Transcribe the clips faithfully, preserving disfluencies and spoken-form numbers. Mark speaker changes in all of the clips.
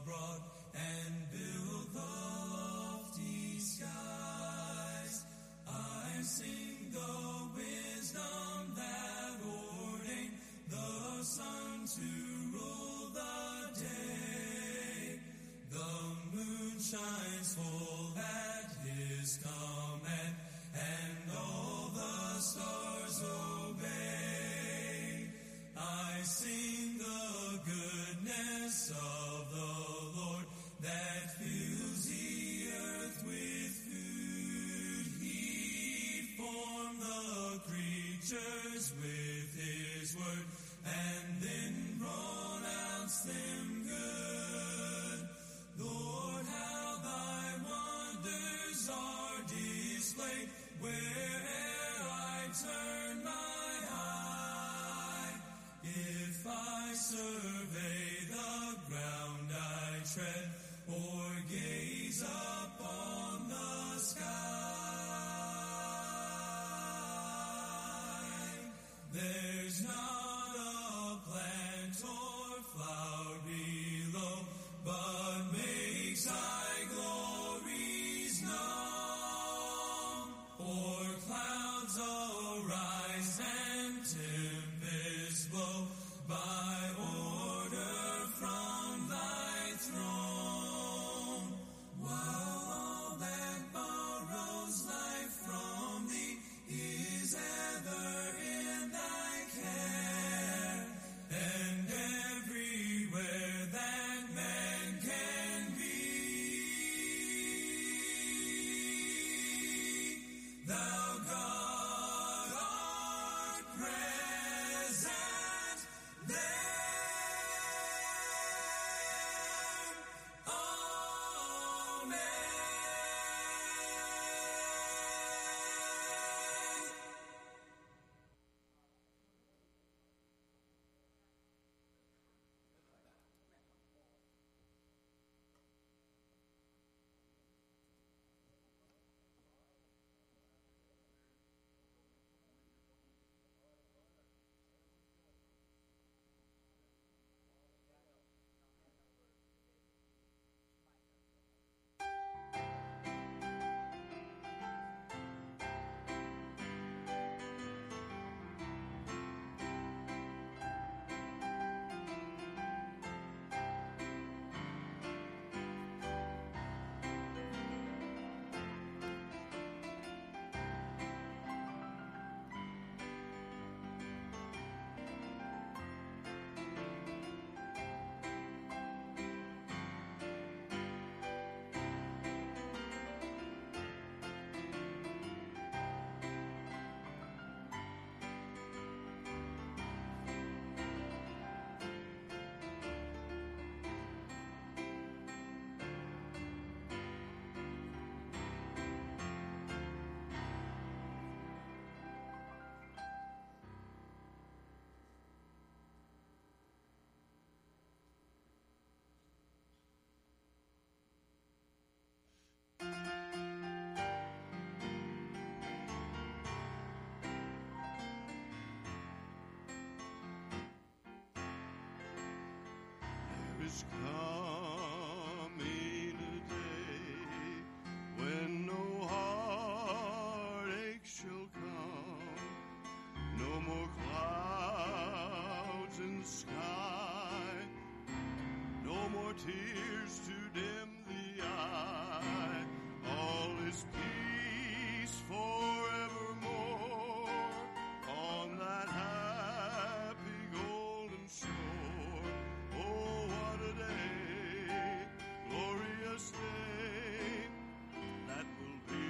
Speaker 1: abroad and build the lofty skies. I sing the wisdom that ordained the sun to rule the day. The moon shines full at his command, and all the stars obey. I sing the goodness of the Lord that fills the earth with food. He formed the creatures with his word, and then pronounced them good. Lord, how thy wonders are displayed where'er I turn my eye. If I survey the ground I tread, or gaze upon the sky, there's not a plant or flower below, but makes thy glories known. Or clouds arise and tempests blow by order from thy throne. While all that borrows life from thee is ever in thy care, and everywhere that man can be, thou God art present there. Amen.
Speaker 2: There is coming a day when no heartache shall come, no more clouds in the sky, no more tears to dim the eye. All is peace forevermore on that happy golden shore. Oh, what a day, glorious day that will be.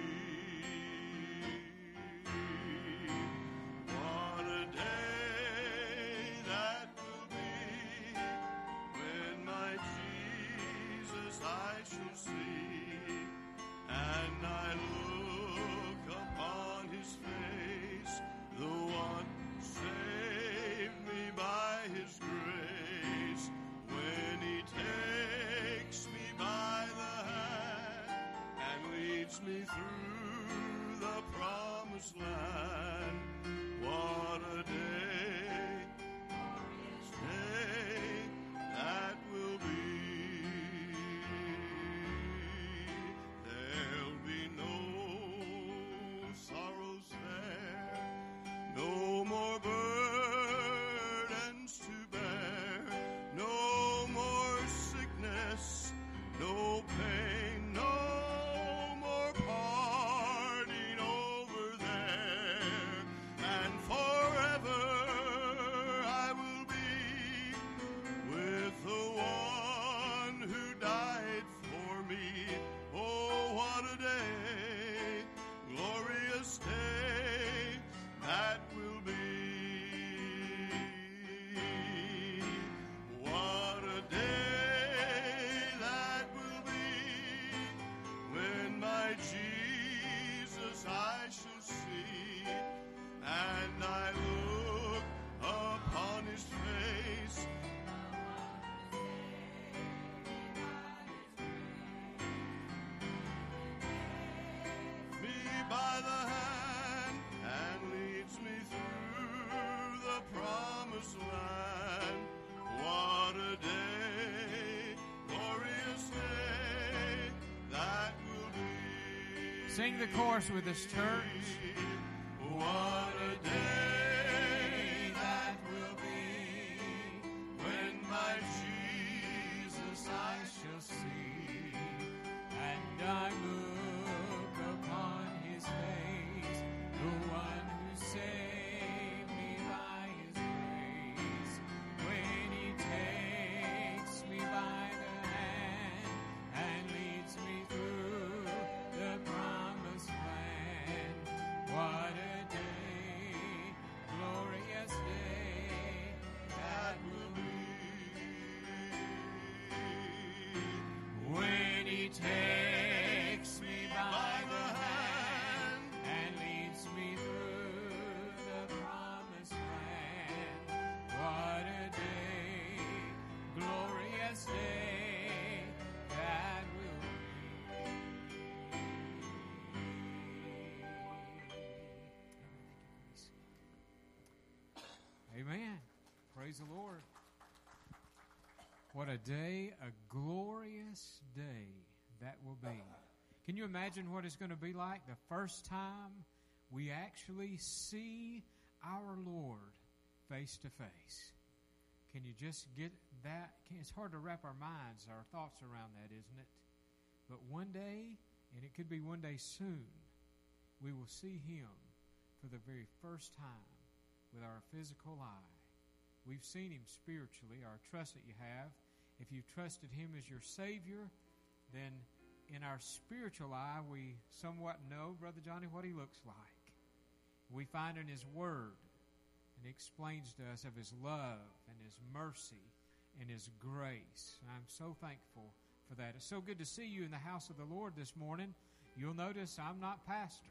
Speaker 2: What a day that will be when my Jesus I shall see, and I look upon his face, the one who saved me by his grace. When he takes me by the hand and leads me through the promised land. What a day, glorious day that will be. by the hand and leads me through the promised land. What a day, glorious day that will be.
Speaker 3: Sing the chorus with us, church.
Speaker 2: What a day that will be when my Jesus I shall see,
Speaker 3: And I look upon his face, the one who saved me by his grace. When he takes me by the hand and leads me through the promised land. What a day, glorious day that will be. When he takes me by the hand and leads me through the promised land. What a day, glorious day that will be. Amen. Praise the Lord. What a day, a glorious day that will be. Can you imagine what it's going to be like the first time we actually see our Lord face to face? Can you just get that? It's hard to wrap our minds, our thoughts around that, isn't it? But one day, and it could be one day soon, we will see him for the very first time with our physical eye. We've seen him spiritually, or trust that you have. If you've trusted him as your Savior, then in our spiritual eye, we somewhat know, Brother Johnny, what he looks like. We find in his Word, and he explains to us of his love and his mercy and his grace. And I'm so thankful for that. It's so good to see you in the house of the Lord this morning. You'll notice I'm not pastor.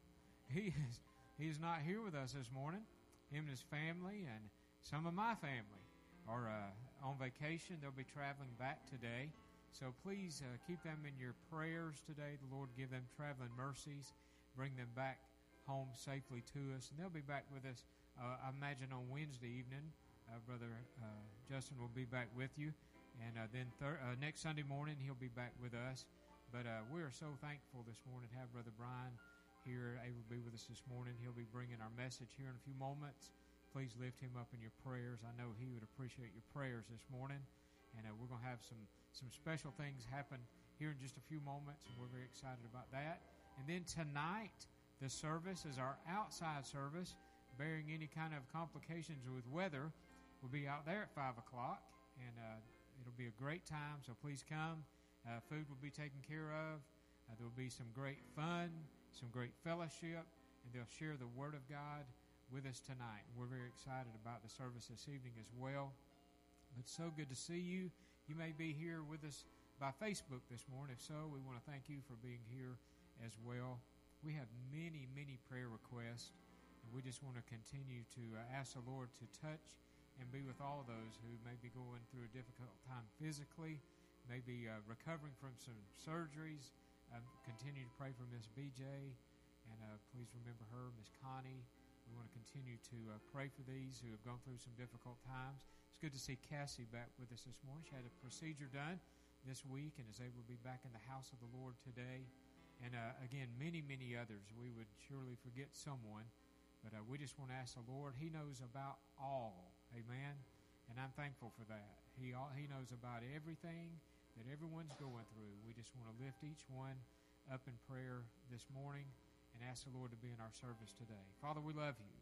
Speaker 3: He is, he is not here with us this morning. Him and his family and some of my family are uh, on vacation. They'll be traveling back today. So please uh, keep them in your prayers today. The Lord give them traveling mercies. Bring them back home safely to us. And they'll be back with us, uh, I imagine, on Wednesday evening. Uh, Brother uh, Justin will be back with you. And uh, then thir- uh, next Sunday morning, he'll be back with us. But uh, we are so thankful this morning to have Brother Brian here, able to be with us this morning. He'll be bringing our message here in a few moments. Please lift him up in your prayers. I know he would appreciate your prayers this morning. And uh, we're going to have some, some special things happen here in just a few moments, and we're very excited about that. And then tonight, the service is our outside service, bearing any kind of complications with weather. We'll be out there at five o'clock, and uh, it'll be a great time, so please come. Uh, food will be taken care of. Uh, there will be some great fun, some great fellowship, and they'll share the Word of God with us tonight. We're very excited about the service this evening as well. It's so good to see you. You may be here with us by Facebook this morning. If so, we want to thank you for being here as well. We have many, many prayer requests, and we just want to continue to uh, ask the Lord to touch and be with all those who may be going through a difficult time physically, maybe uh, recovering from some surgeries. Uh, continue to pray for Miss B J, and uh, please remember her, Miss Connie. We want to continue to uh, pray for these who have gone through some difficult times. It's good to see Cassie back with us this morning. She had a procedure done this week and is able to be back in the house of the Lord today. And uh, again, many, many others. We would surely forget someone, but uh, we just want to ask the Lord. He knows about all. Amen. And I'm thankful for that. He all, He knows about everything that everyone's going through. We just want to lift each one up in prayer this morning and ask the Lord to be in our service today. Father, we love you.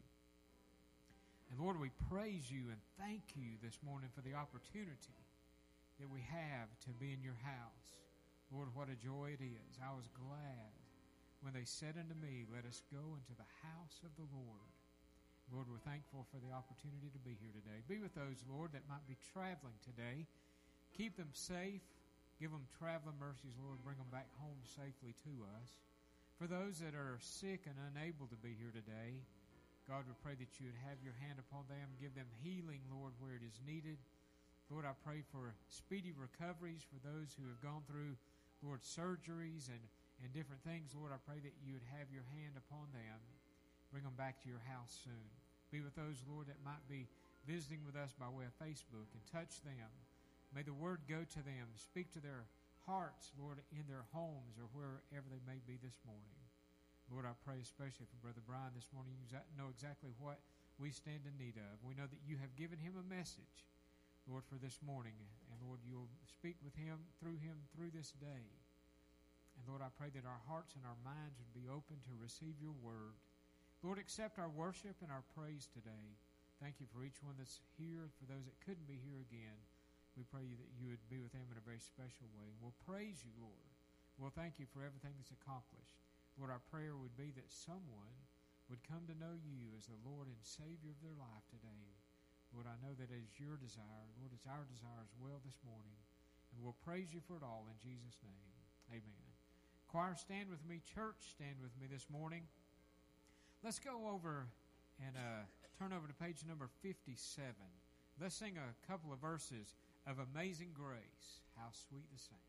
Speaker 3: And Lord, we praise you and thank you this morning for the opportunity that we have to be in your house. Lord, what a joy it is. I was glad when they said unto me, let us go into the house of the Lord. Lord, we're thankful for the opportunity to be here today. Be with those, Lord, that might be traveling today. Keep them safe. Give them traveling mercies, Lord. Bring them back home safely to us. For those that are sick and unable to be here today, God, we pray that you would have your hand upon them. Give them healing, Lord, where it is needed. Lord, I pray for speedy recoveries for those who have gone through, Lord, surgeries and, and different things, Lord, I pray that you would have your hand upon them. Bring them back to your house soon. Be with those, Lord, that might be visiting with us by way of Facebook, and touch them. May the word go to them. Speak to their hearts, Lord, in their homes or wherever they may be this morning. Lord, I pray especially for Brother Brian this morning. You know exactly what we stand in need of. We know that you have given him a message, Lord, for this morning. And Lord, you'll speak with him, through him, through this day. And Lord, I pray that our hearts and our minds would be open to receive your word. Lord, accept our worship and our praise today. Thank you for each one that's here. For those that couldn't be here again, we pray that you would be with them in a very special way. We'll praise you, Lord. We'll thank you for everything that's accomplished. Lord, our prayer would be that someone would come to know you as the Lord and Savior of their life today. Lord, I know that it is your desire. Lord, it's our desire as well this morning. And we'll praise you for it all in Jesus' name. Amen. Choir, stand with me. Church, stand with me this morning. Let's go over and uh, turn over to page number fifty-seven. Let's sing a couple of verses of Amazing Grace. How sweet the sound.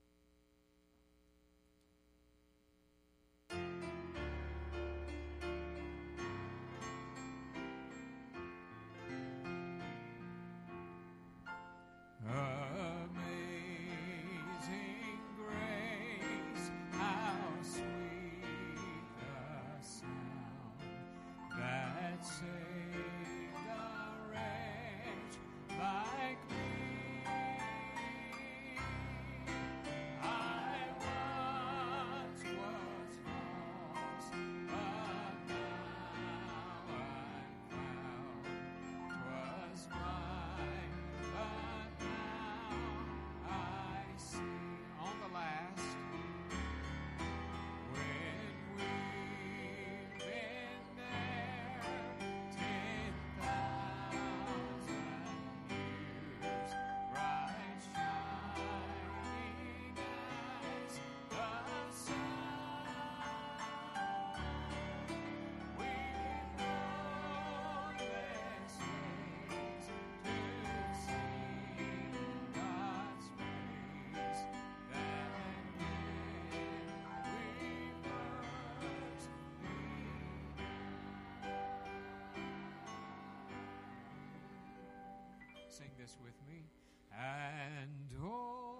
Speaker 3: Sing this with me. And oh,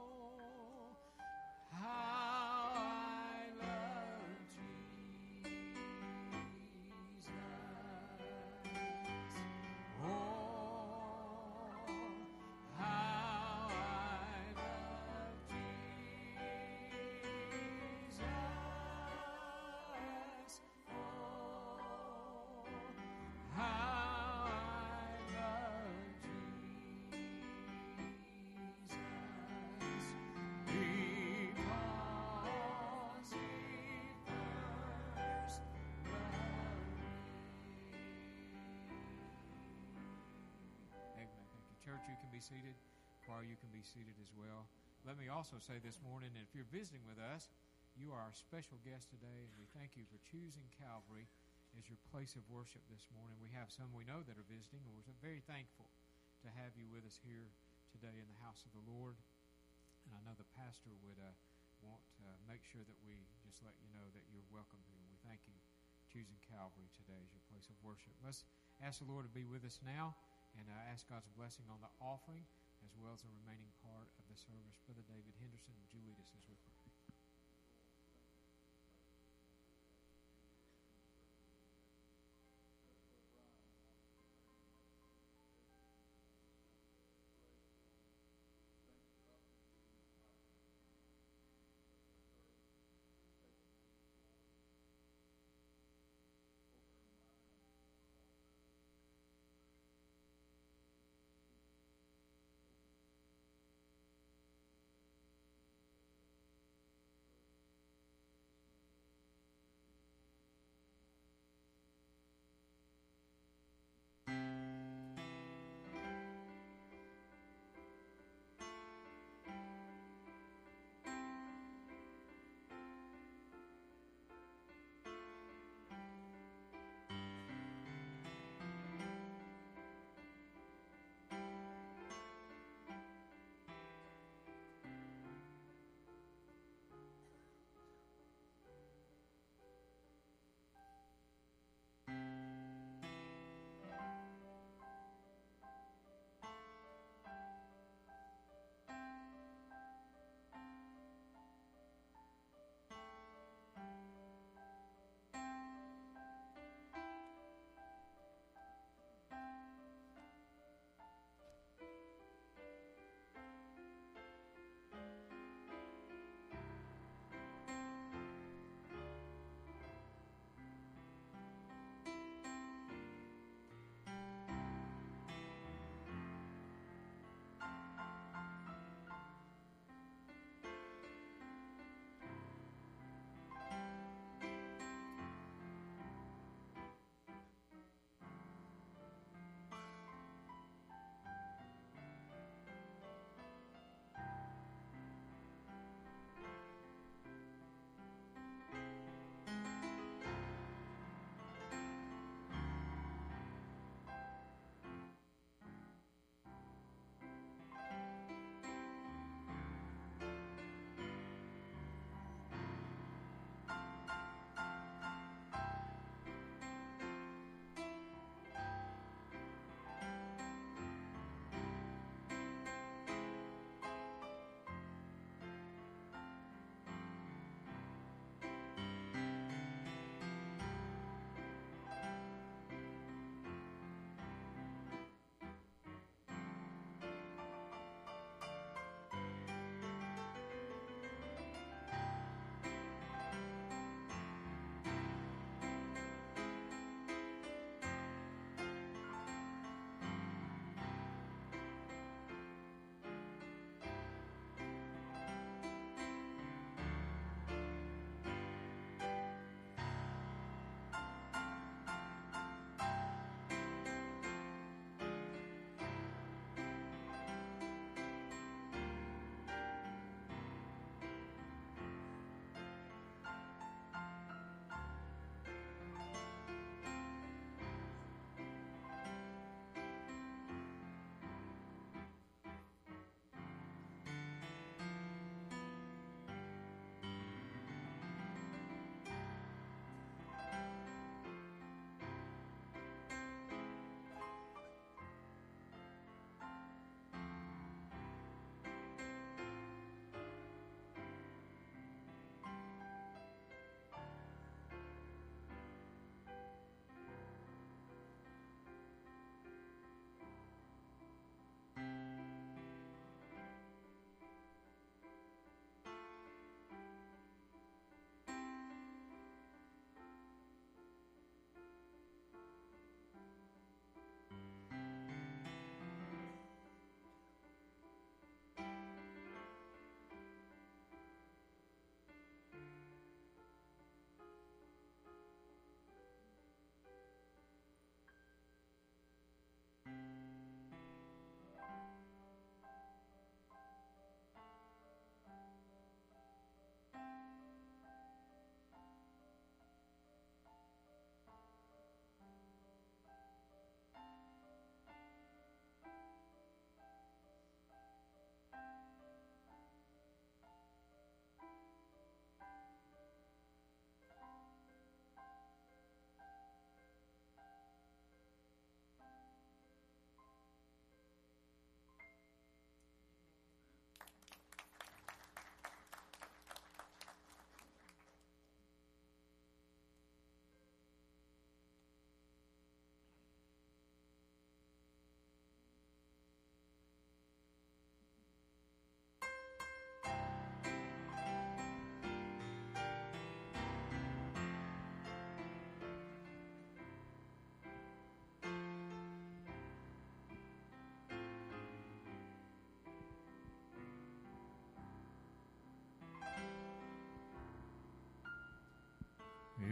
Speaker 3: how I love Jesus. Oh, how I love Jesus. Oh, how Church, you can be seated. Choir, you can be seated as well. Let me also say this morning, if you're visiting with us, you are our special guest today, and we thank you for choosing Calvary as your place of worship this morning. We have some we know that are visiting, and we're very thankful to have you with us here today in the house of the Lord. And I know the pastor would uh, want to make sure that we just let you know that you're welcome here. We thank you choosing Calvary today as your place of worship. Let's ask the Lord to be with us now. And I ask God's blessing on the offering as well as the remaining part of the service. Brother David Henderson, would you lead us as we pray?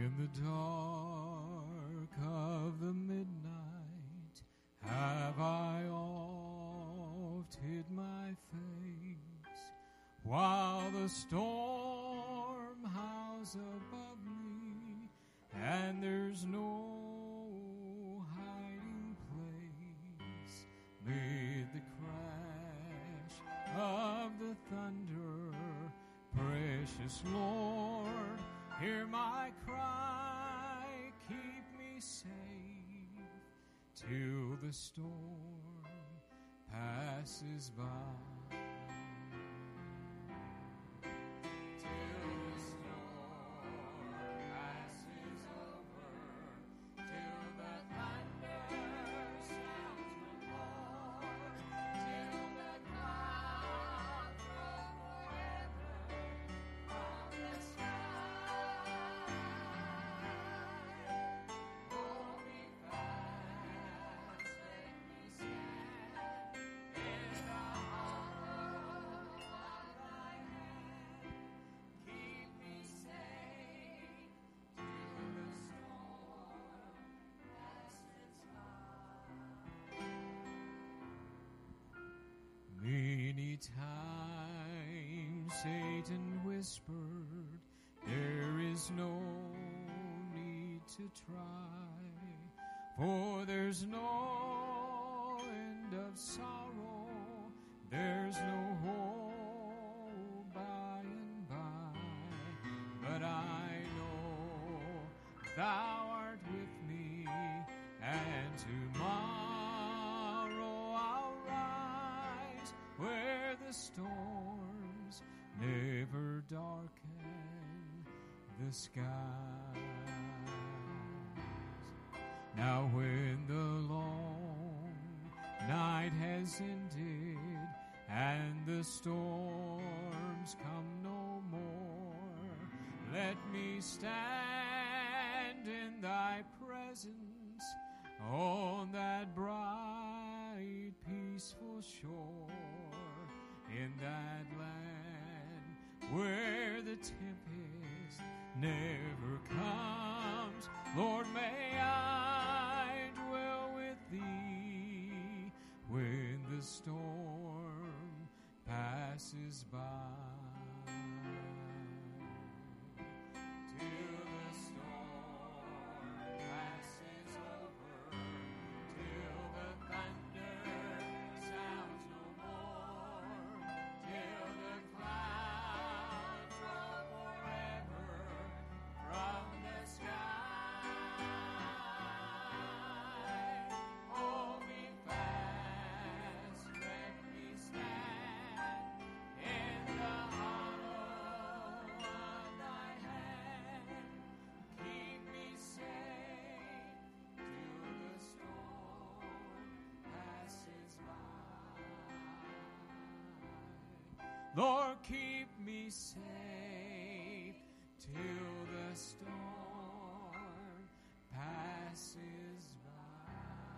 Speaker 3: In the dark of the midnight have I oft hid my face, while the storm howls above me, and there's no hiding place. Mid the crash of the thunder, precious Lord, hear my cry, keep me safe till the storm passes by. Till the storm passes over, till the thunder sounds no more, till the clouds roll forever from the sky. Hold me fast, let me stand in the hollow of thy hand. Keep me safe till the storm passes by. Many times Satan whispered, there is no need to try, for there's no end of sorrow, there's no hope by and by. But I know thou art with me, and tomorrow I'll rise where the storms never darken the skies. Now when the long night has ended and the storms come no more, let me stand in thy presence on that bright, peaceful shore, in that land where the tempest never comes. Lord, may I dwell with thee when the storm passes by. Till the storm passes over, till the thunder sounds no more, till the clouds roll forever from the sky. Hold me fast, let me stand in the hollow of thy hand. Keep me safe till the storm passes by. Lord, keep me safe till the storm passes by.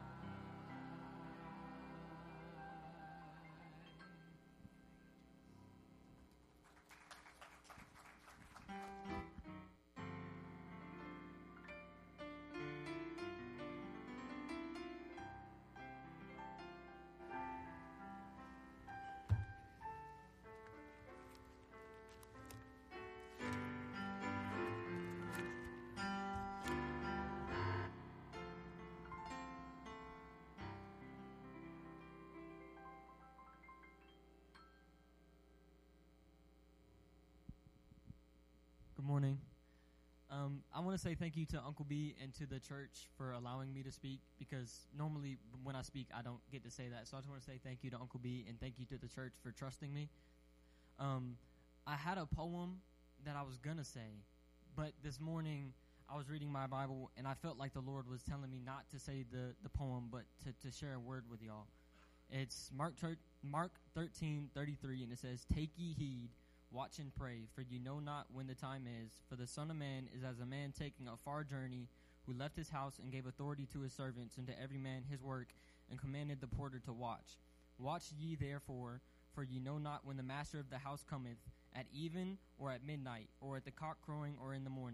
Speaker 4: Good morning. Um, I want to say thank you to Uncle B and to the church for allowing me to speak, because normally when I speak, I don't get to say that. So I just want to say thank you to Uncle B and thank you to the church for trusting me. Um, I had a poem that I was going to say, but this morning I was reading my Bible and I felt like the Lord was telling me not to say the, the poem, but to, to share a word with y'all. It's Mark, ter- Mark thirteen thirty-three, and it says, "Take ye heed, watch and pray, for you know not when the time is. For the Son of Man is as a man taking a far journey, who left his house and gave authority to his servants, and to every man his work, and commanded the porter to watch. Watch ye therefore, for ye know not when the master of the house cometh, at even, or at midnight, or at the cock crowing, or in the morning.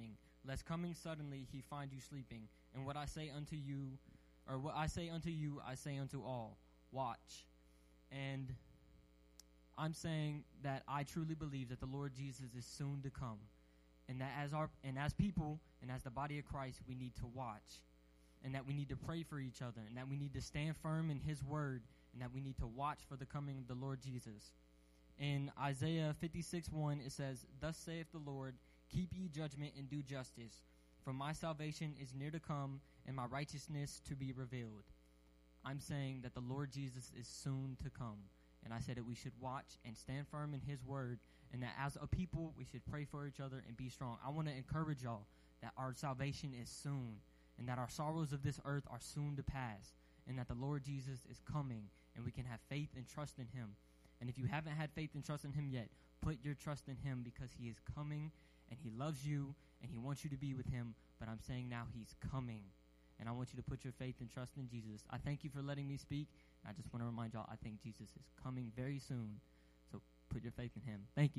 Speaker 4: lest coming suddenly he find you sleeping. And what I say unto you, or what I say unto you, I say unto all, watch. And I'm saying that I truly believe that the Lord Jesus is soon to come, and that as our and as people and as the body of Christ, we need to watch, and that we need to pray for each other, and that we need to stand firm in His word, and that we need to watch for the coming of the Lord Jesus. In Isaiah fifty-six one, it says, "Thus saith the Lord, keep ye judgment and do justice, for my salvation is near to come, and my righteousness to be revealed." I'm saying that the Lord Jesus is soon to come. And I said that we should watch and stand firm in His word, and that as a people, we should pray for each other and be strong. I want to encourage y'all that our salvation is soon, and that our sorrows of this earth are soon to pass, and that the Lord Jesus is coming, and we can have faith and trust in Him. And if you haven't had faith and trust in Him yet, put your trust in Him, because He is coming, and He loves you, and He wants you to be with Him. But I'm saying now He's coming, and I want you to put your faith and trust in Jesus. I thank you for letting me speak. I just want to remind y'all, I think Jesus is coming very soon. So put your faith in Him. Thank you.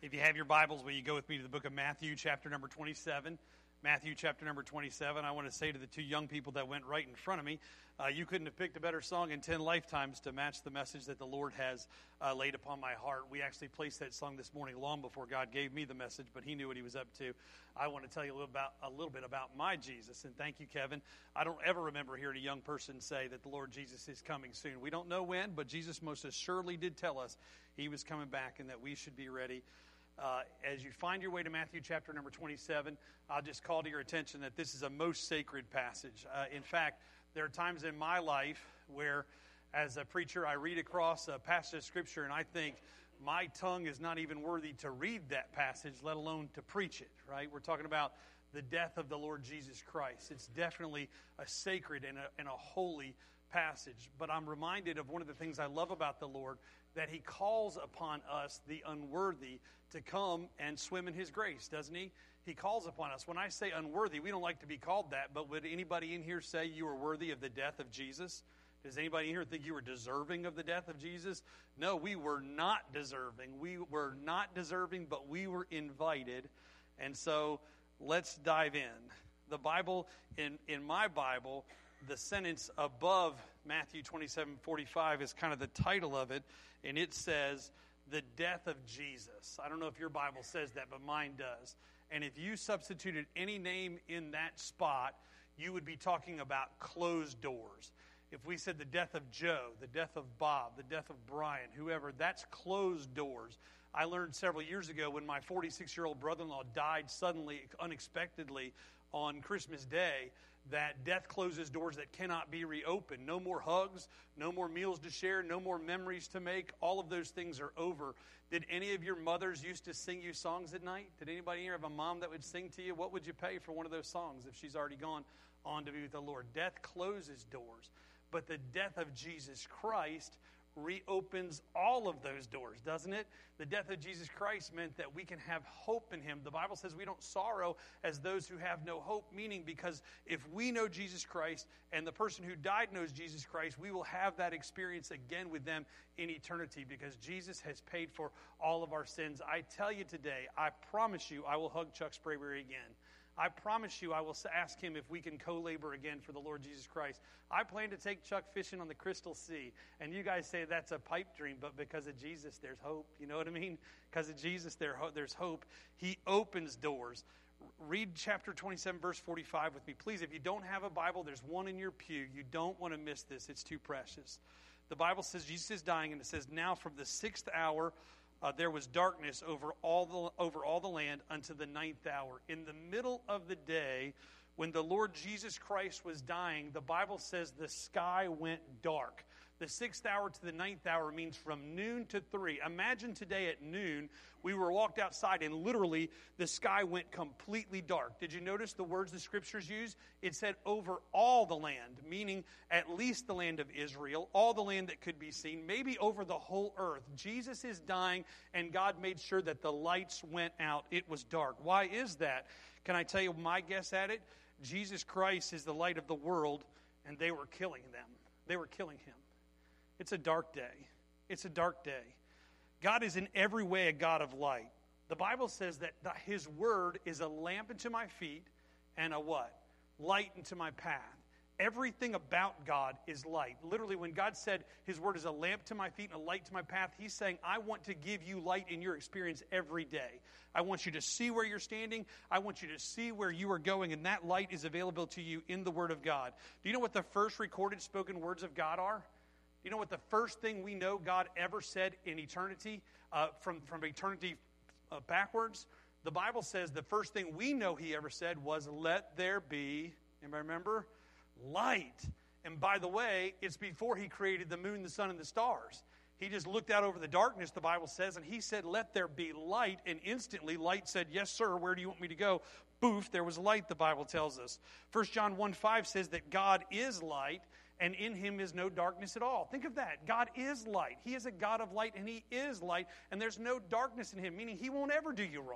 Speaker 5: If you have your Bibles, will you go with me to the book of Matthew, chapter number twenty-seven? Matthew, chapter number twenty-seven. I want to say to the two young people that went right in front of me, uh, you couldn't have picked a better song in ten lifetimes to match the message that the Lord has uh, laid upon my heart. We actually placed that song this morning long before God gave me the message, but he knew what he was up to. I want to tell you a little, about, a little bit about my Jesus, and thank you, Kevin. I don't ever remember hearing a young person say that the Lord Jesus is coming soon. We don't know when, but Jesus most assuredly did tell us he was coming back and that we should be ready. Uh, as you find your way to Matthew chapter number twenty-seven, I'll just call to your attention that this is a most sacred passage. Uh, in fact, there are times in my life where, as a preacher, I read across a passage of Scripture and I think my tongue is not even worthy to read that passage, let alone to preach it, right? We're talking about the death of the Lord Jesus Christ. It's definitely a sacred and a, and a holy passage. But I'm reminded of one of the things I love about the Lord, that he calls upon us, the unworthy, to come and swim in his grace, doesn't he? He calls upon us. When I say unworthy, we don't like to be called that, but would anybody in here say you are worthy of the death of Jesus? Does anybody in here think you were deserving of the death of Jesus? No, we were not deserving. We were not deserving, but we were invited. And so let's dive in. The Bible, in, in my Bible, the sentence above Matthew twenty-seven forty-five is kind of the title of it, and it says, the death of Jesus. I don't know if your Bible says that, but mine does. And if you substituted any name in that spot, you would be talking about closed doors. If we said the death of Joe, the death of Bob, the death of Brian, whoever, that's closed doors. I learned several years ago when my forty-six-year-old brother-in-law died suddenly, unexpectedly on Christmas Day, that death closes doors that cannot be reopened. No more hugs, no more meals to share, no more memories to make. All of those things are over. Did any of your mothers used to sing you songs at night? Did anybody here have a mom that would sing to you? What would you pay for one of those songs if she's already gone on to be with the Lord? Death closes doors, but the death of Jesus Christ reopens all of those doors, doesn't it? The death of Jesus Christ meant that we can have hope in him. The Bible says we don't sorrow as those who have no hope, meaning because if we know Jesus Christ and the person who died knows Jesus Christ, we will have that experience again with them in eternity because Jesus has paid for all of our sins. I tell you today, I promise you, I will hug Chuck Sprayberry again. I promise you I will ask him if we can co-labor again for the Lord Jesus Christ. I plan to take Chuck fishing on the Crystal Sea. And you guys say that's a pipe dream, but because of Jesus, there's hope. You know what I mean? Because of Jesus, there, there's hope. He opens doors. Read chapter twenty-seven, verse forty-five with me. Please, if you don't have a Bible, there's one in your pew. You don't want to miss this. It's too precious. The Bible says Jesus is dying, and it says, now from the sixth hour, Uh, there was darkness over all the over all the land unto the ninth hour. In the middle of the day, when the Lord Jesus Christ was dying, the Bible says the sky went dark. The sixth hour to the ninth hour means from noon to three. Imagine today at noon, we were walked outside and literally the sky went completely dark. Did you notice the words the scriptures use? It said over all the land, meaning at least the land of Israel, all the land that could be seen, maybe over the whole earth. Jesus is dying and God made sure that the lights went out. It was dark. Why is that? Can I tell you my guess at it? Jesus Christ is the light of the world and they were killing them. They were killing him. It's a dark day. It's a dark day. God is in every way a God of light. The Bible says that his word is a lamp unto my feet and a what? Light unto my path. Everything about God is light. Literally, when God said his word is a lamp to my feet and a light to my path, he's saying, I want to give you light in your experience every day. I want you to see where you're standing. I want you to see where you are going, and that light is available to you in the word of God. Do you know what the first recorded spoken words of God are? You know what the first thing we know God ever said in eternity, uh, from, from eternity uh, backwards? The Bible says the first thing we know he ever said was, let there be, anybody remember? Light. And by the way, it's before he created the moon, the sun, and the stars. He just looked out over the darkness, the Bible says, and he said, let there be light. And instantly, light said, yes, sir, where do you want me to go? Boof, there was light, the Bible tells us. First John one five says that God is light, and in him is no darkness at all. Think of that. God is light. He is a God of light, and he is light, and there's no darkness in him, meaning he won't ever do you wrong.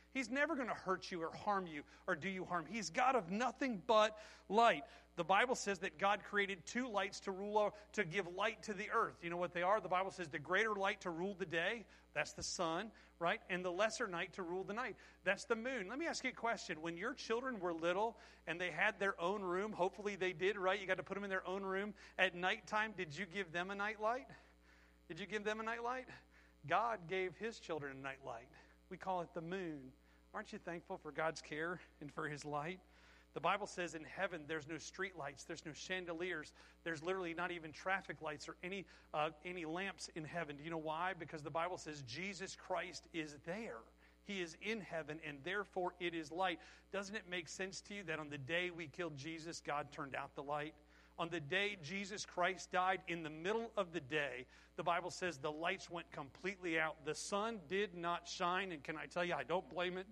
Speaker 5: He's never going to hurt you or harm you or do you harm. He's God of nothing but light. The Bible says that God created two lights to rule, to give light to the earth. You know what they are? The Bible says the greater light to rule the day, that's the sun, right? And the lesser night to rule the night, that's the moon. Let me ask you a question. When your children were little and they had their own room, hopefully they did, right? You got to put them in their own room. At nighttime, did you give them a night light? Did you give them a night light? God gave his children a night light. We call it the moon. Aren't you thankful for God's care and for his light? The Bible says in heaven there's no street lights, there's no chandeliers, there's literally not even traffic lights or any uh, any lamps in heaven. Do you know why? Because the Bible says Jesus Christ is there. He is in heaven, and therefore it is light. Doesn't it make sense to you that on the day we killed Jesus, God turned out the light? On the day Jesus Christ died, in the middle of the day, the Bible says the lights went completely out. The sun did not shine, and can I tell you, I don't blame it.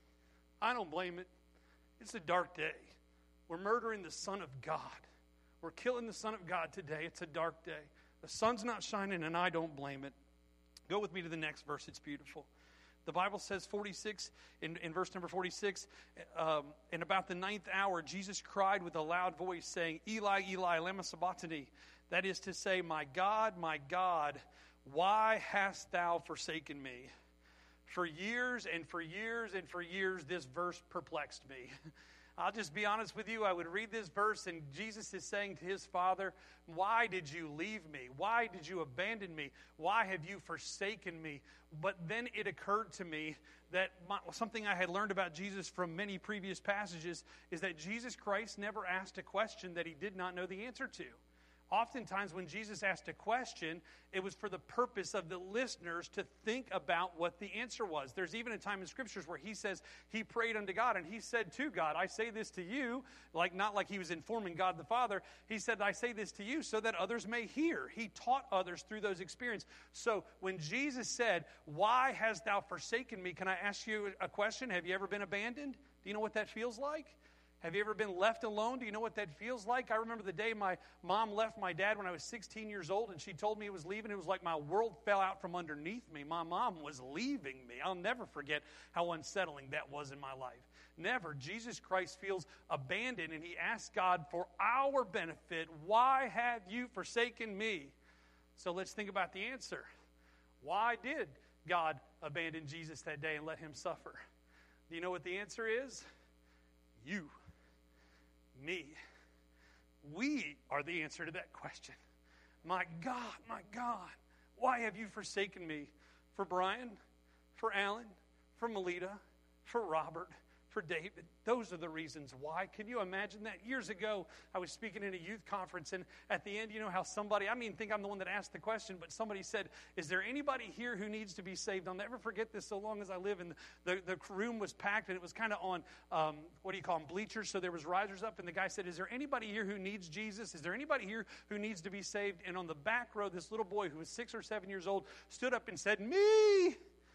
Speaker 5: I don't blame it. It's a dark day. We're murdering the Son of God. We're killing the Son of God today. It's a dark day. The sun's not shining, and I don't blame it. Go with me to the next verse. It's beautiful. The Bible says forty-six, in, in verse number forty-six, um, in about the ninth hour, Jesus cried with a loud voice, saying, Eli, Eli, lema sabachthani. That is to say, my God, my God, why hast thou forsaken me? For years and for years and for years, this verse perplexed me. I'll just be honest with you. I would read this verse, and Jesus is saying to his Father, why did you leave me? Why did you abandon me? Why have you forsaken me? But then it occurred to me that my, something I had learned about Jesus from many previous passages is that Jesus Christ never asked a question that he did not know the answer to. Oftentimes when Jesus asked a question, it was for the purpose of the listeners to think about what the answer was. There's even a time in Scriptures where he says he prayed unto God, and he said to God, I say this to you, like not like he was informing God the Father. He said, I say this to you so that others may hear. He taught others through those experiences. So when Jesus said, why hast thou forsaken me? Can I ask you a question? Have you ever been abandoned? Do you know what that feels like? Have you ever been left alone? Do you know what that feels like? I remember the day my mom left my dad when I was sixteen years old, and she told me he was leaving. It was like my world fell out from underneath me. My mom was leaving me. I'll never forget how unsettling that was in my life. Never. Jesus Christ feels abandoned, and he asks God for our benefit, why have you forsaken me? So let's think about the answer. Why did God abandon Jesus that day and let him suffer? Do you know what the answer is? You. Me. We are the answer to that question. My God, my God, why have you forsaken me? For Brian, for Alan, for Melita, for Robert, for David. Those are the reasons why. Can you imagine that? Years ago, I was speaking in a youth conference, and at the end, you know how somebody, I don't even think I'm the one that asked the question, but somebody said, is there anybody here who needs to be saved? I'll never forget this so long as I live. And the, the room was packed, and it was kind of on, um, what do you call them, bleachers, so there was risers up, and the guy said, is there anybody here who needs Jesus? Is there anybody here who needs to be saved? And on the back row, this little boy who was six or seven years old stood up and said, me,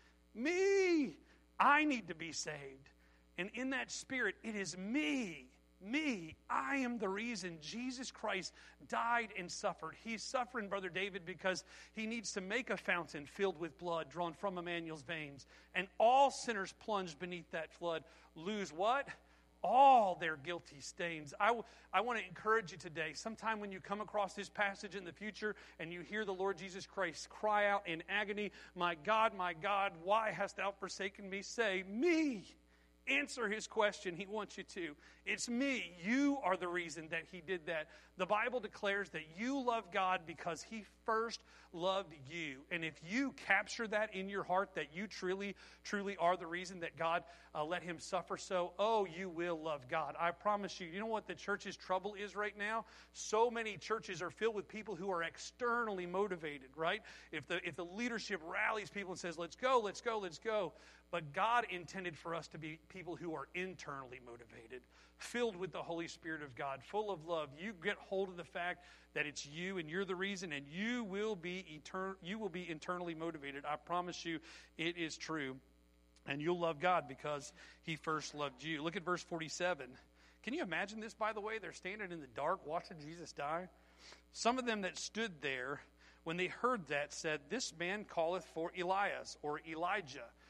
Speaker 5: me, I need to be saved. And in that spirit, it is me, me. I am the reason Jesus Christ died and suffered. He's suffering, Brother David, because he needs to make a fountain filled with blood drawn from Emmanuel's veins. And all sinners plunged beneath that flood lose what? All their guilty stains. I, w- I want to encourage you today, sometime when you come across this passage in the future and you hear the Lord Jesus Christ cry out in agony, my God, my God, why hast thou forsaken me? Say, me. Answer his question. He wants you to. It's me. You are the reason that he did that. The Bible declares that you love God because he first loved you. And if you capture that in your heart, that you truly, truly are the reason that God uh, let him suffer so, oh, you will love God. I promise you. You know what the church's trouble is right now? So many churches are filled with people who are externally motivated, right? If the, if the leadership rallies people and says, let's go, let's go, let's go. But God intended for us to be people who are internally motivated, filled with the Holy Spirit of God, full of love. You get hold of the fact that it's you and you're the reason, and you will be etern- you will be internally motivated. I promise you it is true. And you'll love God because he first loved you. Look at verse forty-seven. Can you imagine this, by the way? They're standing in the dark watching Jesus die. Some of them that stood there, when they heard that, said, this man calleth for Elias or Elijah.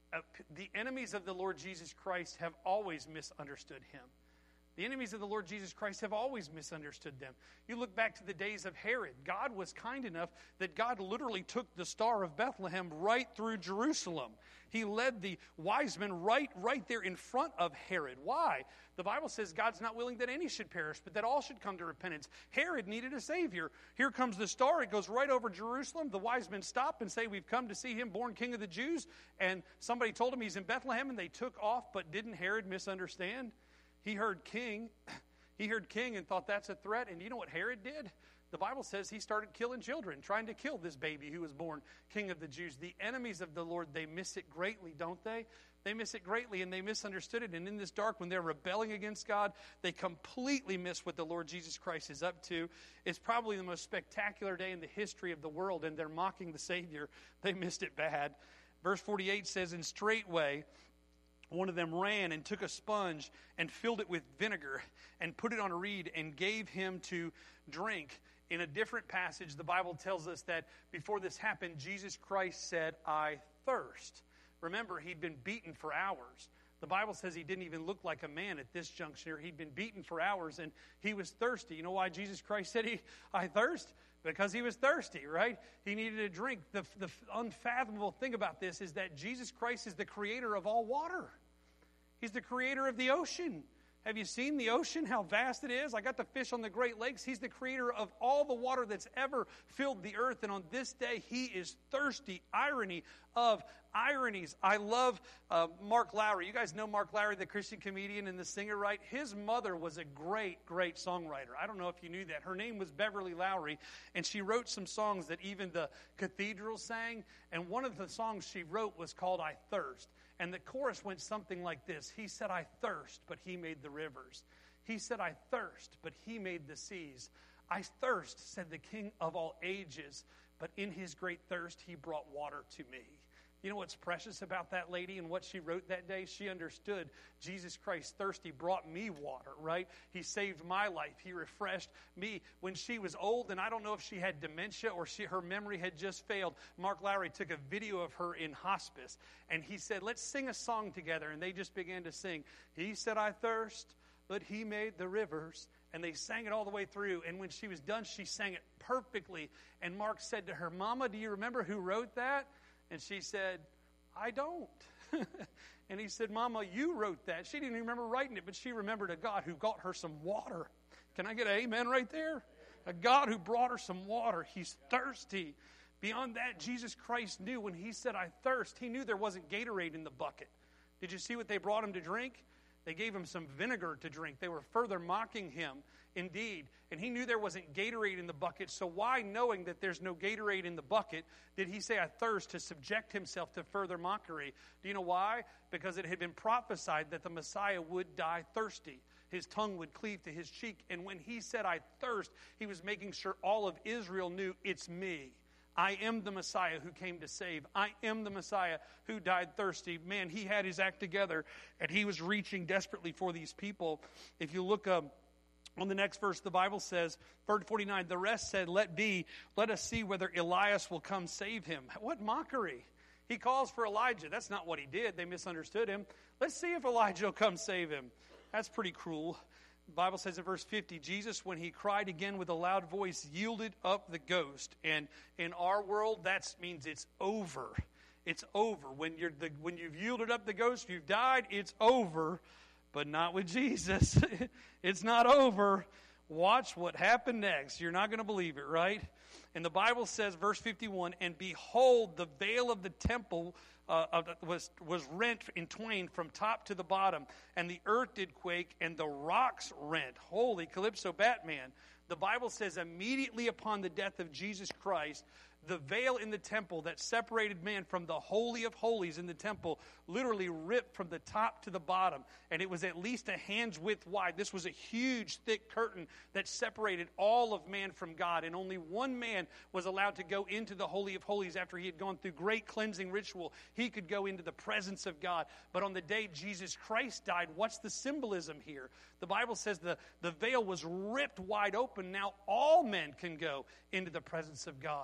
Speaker 5: uh, the enemies of the Lord Jesus Christ have always misunderstood him. The enemies of the Lord Jesus Christ have always misunderstood them. You look back to the days of Herod. God was kind enough that God literally took the Star of Bethlehem right through Jerusalem. He led the wise men right, right there in front of Herod. Why? The Bible says God's not willing that any should perish, but that all should come to repentance. Herod needed a Savior. Here comes the star. It goes right over Jerusalem. The wise men stop and say, we've come to see him born King of the Jews. And somebody told him he's in Bethlehem, and they took off. But didn't Herod misunderstand? He heard king. He heard king and thought that's a threat. And you know what Herod did? The Bible says he started killing children, trying to kill this baby who was born King of the Jews. The enemies of the Lord, they miss it greatly, don't they? They miss it greatly, and they misunderstood it. And in this dark, when they're rebelling against God, they completely miss what the Lord Jesus Christ is up to. It's probably the most spectacular day in the history of the world, and they're mocking the Savior. They missed it bad. Verse forty-eight says, and straightway one of them ran and took a sponge and filled it with vinegar and put it on a reed and gave him to drink. In a different passage, the Bible tells us that before this happened, Jesus Christ said, I thirst. Remember, he'd been beaten for hours. The Bible says he didn't even look like a man at this juncture. He'd been beaten for hours, and he was thirsty. You know why Jesus Christ said, he, I thirst? Because he was thirsty, right? He needed a drink. The, the unfathomable thing about this is that Jesus Christ is the creator of all water. He's the creator of the ocean. Have you seen the ocean, how vast it is? I got to fish on the Great Lakes. He's the creator of all the water that's ever filled the earth. And on this day, he is thirsty. Irony of ironies. I love uh, Mark Lowry. You guys know Mark Lowry, the Christian comedian and the singer, right? His mother was a great, great songwriter. I don't know if you knew that. Her name was Beverly Lowry, and she wrote some songs that even the cathedrals sang. And one of the songs she wrote was called I Thirst. And the chorus went something like this. He said, I thirst, but he made the rivers. He said, I thirst, but he made the seas. I thirst, said the King of all ages, but in his great thirst he brought water to me. You know what's precious about that lady and what she wrote that day? She understood Jesus Christ thirsty brought me water, right? He saved my life. He refreshed me. When she was old, and I don't know if she had dementia or she, her memory had just failed, Mark Lowry took a video of her in hospice, and he said, let's sing a song together. And they just began to sing. He said, I thirst, but he made the rivers. And they sang it all the way through. And when she was done, she sang it perfectly. And Mark said to her, Mama, do you remember who wrote that? And she said, I don't. And he said, Mama, you wrote that. She didn't even remember writing it, but she remembered a God who got her some water. Can I get an amen right there? A God who brought her some water. He's thirsty. Beyond that, Jesus Christ knew when he said, I thirst, he knew there wasn't Gatorade in the bucket. Did you see what they brought him to drink? They gave him some vinegar to drink. They were further mocking him, indeed. And he knew there wasn't Gatorade in the bucket. So why, knowing that there's no Gatorade in the bucket, did he say, I thirst, to subject himself to further mockery? Do you know why? Because it had been prophesied that the Messiah would die thirsty. His tongue would cleave to his cheek. And when he said, I thirst, he was making sure all of Israel knew, it's me. I am the Messiah who came to save. I am the Messiah who died thirsty. Man, he had his act together, and he was reaching desperately for these people. If you look um, on the next verse, the Bible says, verse forty-nine, the rest said, let be, let us see whether Elias will come save him. What mockery. He calls for Elijah. That's not what he did. They misunderstood him. Let's see if Elijah will come save him. That's pretty cruel. The Bible says in verse fifty, Jesus, when he cried again with a loud voice, yielded up the ghost. And in our world, that means it's over. It's over. When you're the, when you've yielded up the ghost, you've died, it's over. But not with Jesus. It's not over. Watch what happened next. You're not going to believe it, right? And the Bible says, verse fifty-one, and behold, the veil of the temple uh, of the, was, was rent in twain from top to the bottom, and the earth did quake, and the rocks rent. Holy Calypso Batman. The Bible says immediately upon the death of Jesus Christ, the veil in the temple that separated man from the Holy of Holies in the temple literally ripped from the top to the bottom. And it was at least a hand's width wide. This was a huge, thick curtain that separated all of man from God. And only one man was allowed to go into the Holy of Holies after he had gone through great cleansing ritual. He could go into the presence of God. But on the day Jesus Christ died, what's the symbolism here? The Bible says the, the veil was ripped wide open. Now all men can go into the presence of God. Because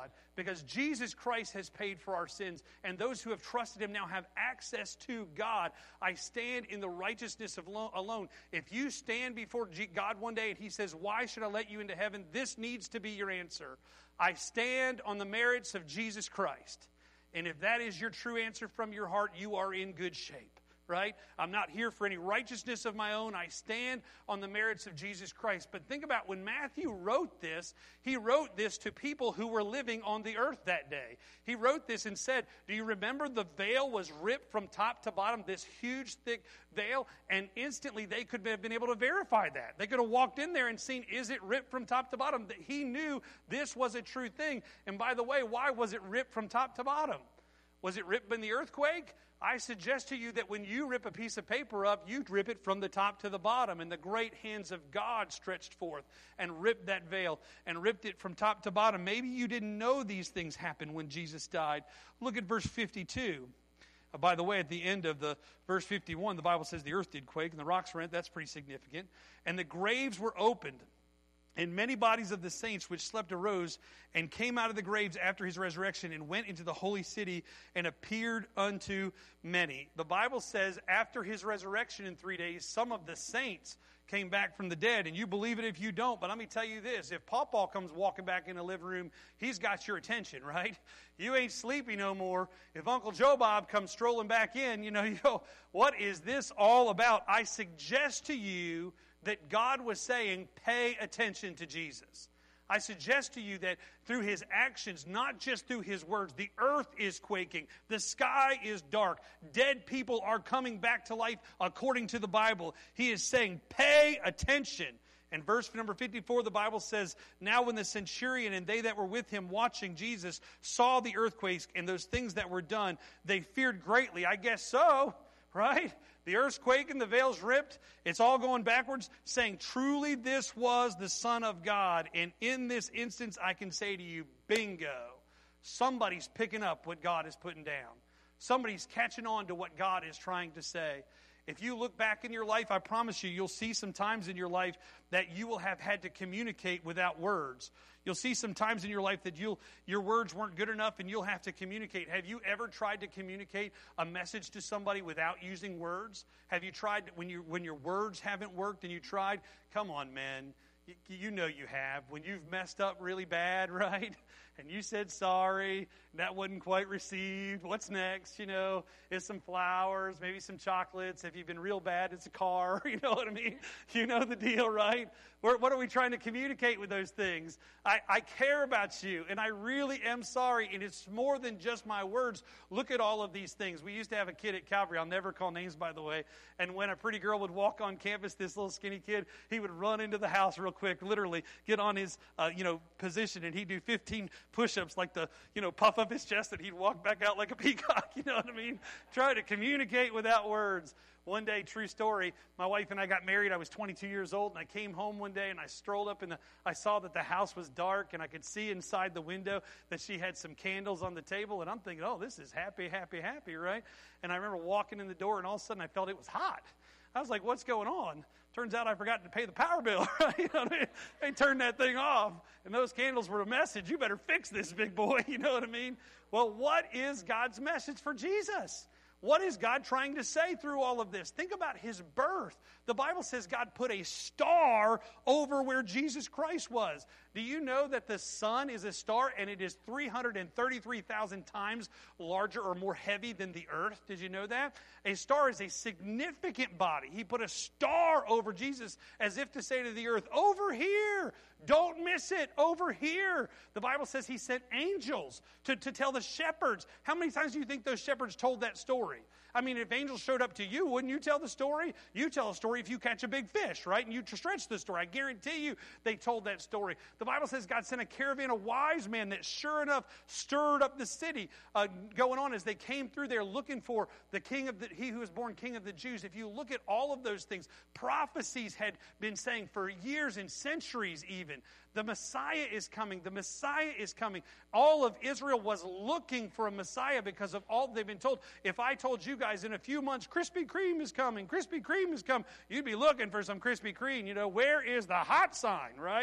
Speaker 5: because Jesus Christ has paid for our sins, and those who have trusted him now have access to God. I stand in the righteousness of lo- alone. If you stand before G- God one day and he says, why should I let you into heaven? This needs to be your answer. I stand on the merits of Jesus Christ. And if that is your true answer from your heart, you are in good shape. Right? I'm not here for any righteousness of my own. I stand on the merits of Jesus Christ. But think about when Matthew wrote this, he wrote this to people who were living on the earth that day. He wrote this and said, do you remember the veil was ripped from top to bottom, this huge, thick veil? And instantly they could have been able to verify that. They could have walked in there and seen, is it ripped from top to bottom? He knew this was a true thing. And by the way, why was it ripped from top to bottom? Was it ripped in the earthquake? I suggest to you that when you rip a piece of paper up, you rip it from the top to the bottom, and the great hands of God stretched forth and ripped that veil and ripped it from top to bottom. Maybe you didn't know these things happened when Jesus died. Look at verse fifty-two. Uh, by the way, at the end of the verse fifty-one, the Bible says the earth did quake and the rocks rent. That's pretty significant. And the graves were opened. And many bodies of the saints which slept arose and came out of the graves after his resurrection and went into the holy city and appeared unto many. The Bible says after his resurrection in three days, some of the saints came back from the dead. And you believe it if you don't. But let me tell you this. If Pawpaw comes walking back in the living room, he's got your attention, right? You ain't sleepy no more. If Uncle Joe Bob comes strolling back in, you know, you go, what is this all about? I suggest to you that God was saying, pay attention to Jesus. I suggest to you that through his actions, not just through his words, the earth is quaking, the sky is dark, dead people are coming back to life according to the Bible. He is saying, pay attention. And verse number fifty-four, the Bible says, now when the centurion and they that were with him watching Jesus saw the earthquakes and those things that were done, they feared greatly. I guess so, right? The earth's quaking, the veil's ripped, it's all going backwards, saying, truly this was the Son of God. And in this instance, I can say to you, bingo. Somebody's picking up what God is putting down. Somebody's catching on to what God is trying to say. If you look back in your life, I promise you, you'll see some times in your life that you will have had to communicate without words. You'll see some times in your life that you'll, your words weren't good enough and you'll have to communicate. Have you ever tried to communicate a message to somebody without using words? Have you tried, when, you, when your words haven't worked and you tried? Come on, man. You, you know you have. When you've messed up really bad, right? And you said sorry, and that wasn't quite received. What's next? You know, it's some flowers, maybe some chocolates. If you've been real bad, it's a car. You know what I mean? You know the deal, right? We're, what are we trying to communicate with those things? I, I care about you, and I really am sorry, and it's more than just my words. Look at all of these things. We used to have a kid at Calvary. I'll never call names, by the way. And when a pretty girl would walk on campus, this little skinny kid, he would run into the house real quick, literally get on his, uh, you know, position, and he'd do fifteen push-ups, like the, you know, puff up his chest, and he'd walk back out like a peacock. You know what I mean? Try to communicate without words. One day, true story, my wife and I got married. I was twenty-two years old, and I came home one day, and I strolled up, and I saw that the house was dark, and I could see inside the window that she had some candles on the table, and I'm thinking, oh, this is happy, happy, happy, right? And I remember walking in the door, and all of a sudden, I felt it was hot. I was like, what's going on? Turns out I forgot to pay the power bill, right? You know what I mean? They turned that thing off, and those candles were a message. You better fix this, big boy. You know what I mean? Well, what is God's message for Jesus? What is God trying to say through all of this? Think about his birth. The Bible says God put a star over where Jesus Christ was. Do you know that the sun is a star and it is three hundred thirty-three thousand times larger or more heavy than the earth? Did you know that? A star is a significant body. He put a star over Jesus as if to say to the earth, over here, don't miss it, over here. The Bible says he sent angels to, to tell the shepherds. How many times do you think those shepherds told that story? I mean, if angels showed up to you, wouldn't you tell the story? You tell a story if you catch a big fish, right? And you stretch the story. I guarantee you they told that story. The Bible says God sent a caravan of wise men that sure enough stirred up the city uh, going on as they came through there looking for the king of the, he who was born king of the Jews. If you look at all of those things, prophecies had been saying for years and centuries even, the Messiah is coming. The Messiah is coming. All of Israel was looking for a Messiah because of all they've been told. If I told you guys in a few months, Krispy Kreme is coming, Krispy Kreme is coming, you'd be looking for some Krispy Kreme. You know, where is the hot sign, right?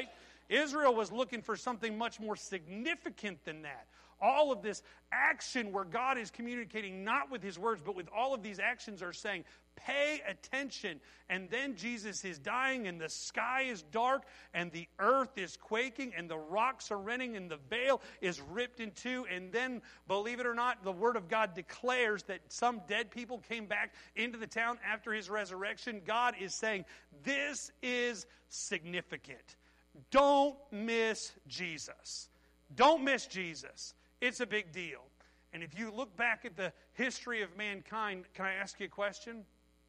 Speaker 5: Israel was looking for something much more significant than that. All of this action where God is communicating not with his words, but with all of these actions are saying, pay attention. And then Jesus is dying, and the sky is dark, and the earth is quaking, and the rocks are rending, and the veil is ripped in two. And then, believe it or not, the Word of God declares that some dead people came back into the town after his resurrection. God is saying, this is significant. Don't miss Jesus. Don't miss Jesus. It's a big deal. And if you look back at the history of mankind, can I ask you a question?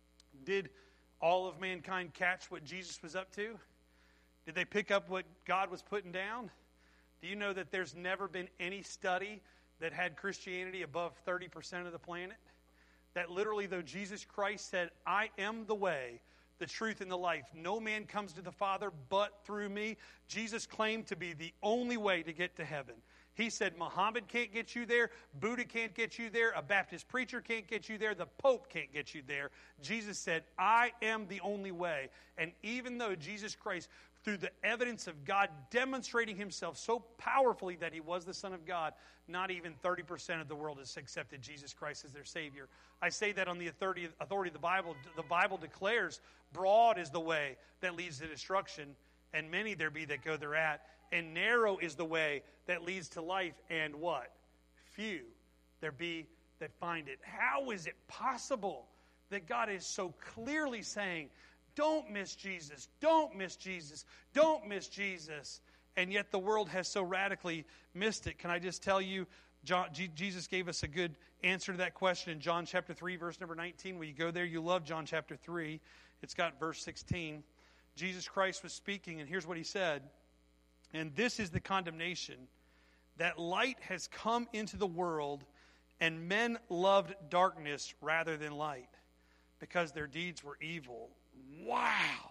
Speaker 5: Did all of mankind catch what Jesus was up to? Did they pick up what God was putting down? Do you know that there's never been any study that had Christianity above thirty percent of the planet? That literally, though Jesus Christ said, I am the way, the truth, and the life. No man comes to the Father but through me. Jesus claimed to be the only way to get to heaven. He said Muhammad can't get you there, Buddha can't get you there, a Baptist preacher can't get you there, the Pope can't get you there. Jesus said, I am the only way. And even though Jesus Christ, through the evidence of God demonstrating himself so powerfully that he was the Son of God, not even thirty percent of the world has accepted Jesus Christ as their Savior. I say that on the authority, authority of the Bible. The Bible declares, broad is the way that leads to destruction, and many there be that go thereat. And narrow is the way that leads to life, and what? Few there be that find it. How is it possible that God is so clearly saying, don't miss Jesus, don't miss Jesus, don't miss Jesus, and yet the world has so radically missed it? Can I just tell you, John, G- Jesus gave us a good answer to that question in John chapter three, verse number nineteen. When you go there, you love John chapter three. It's got verse sixteen. Jesus Christ was speaking, and here's what he said. And this is the condemnation, that light has come into the world, and men loved darkness rather than light, because their deeds were evil. Wow!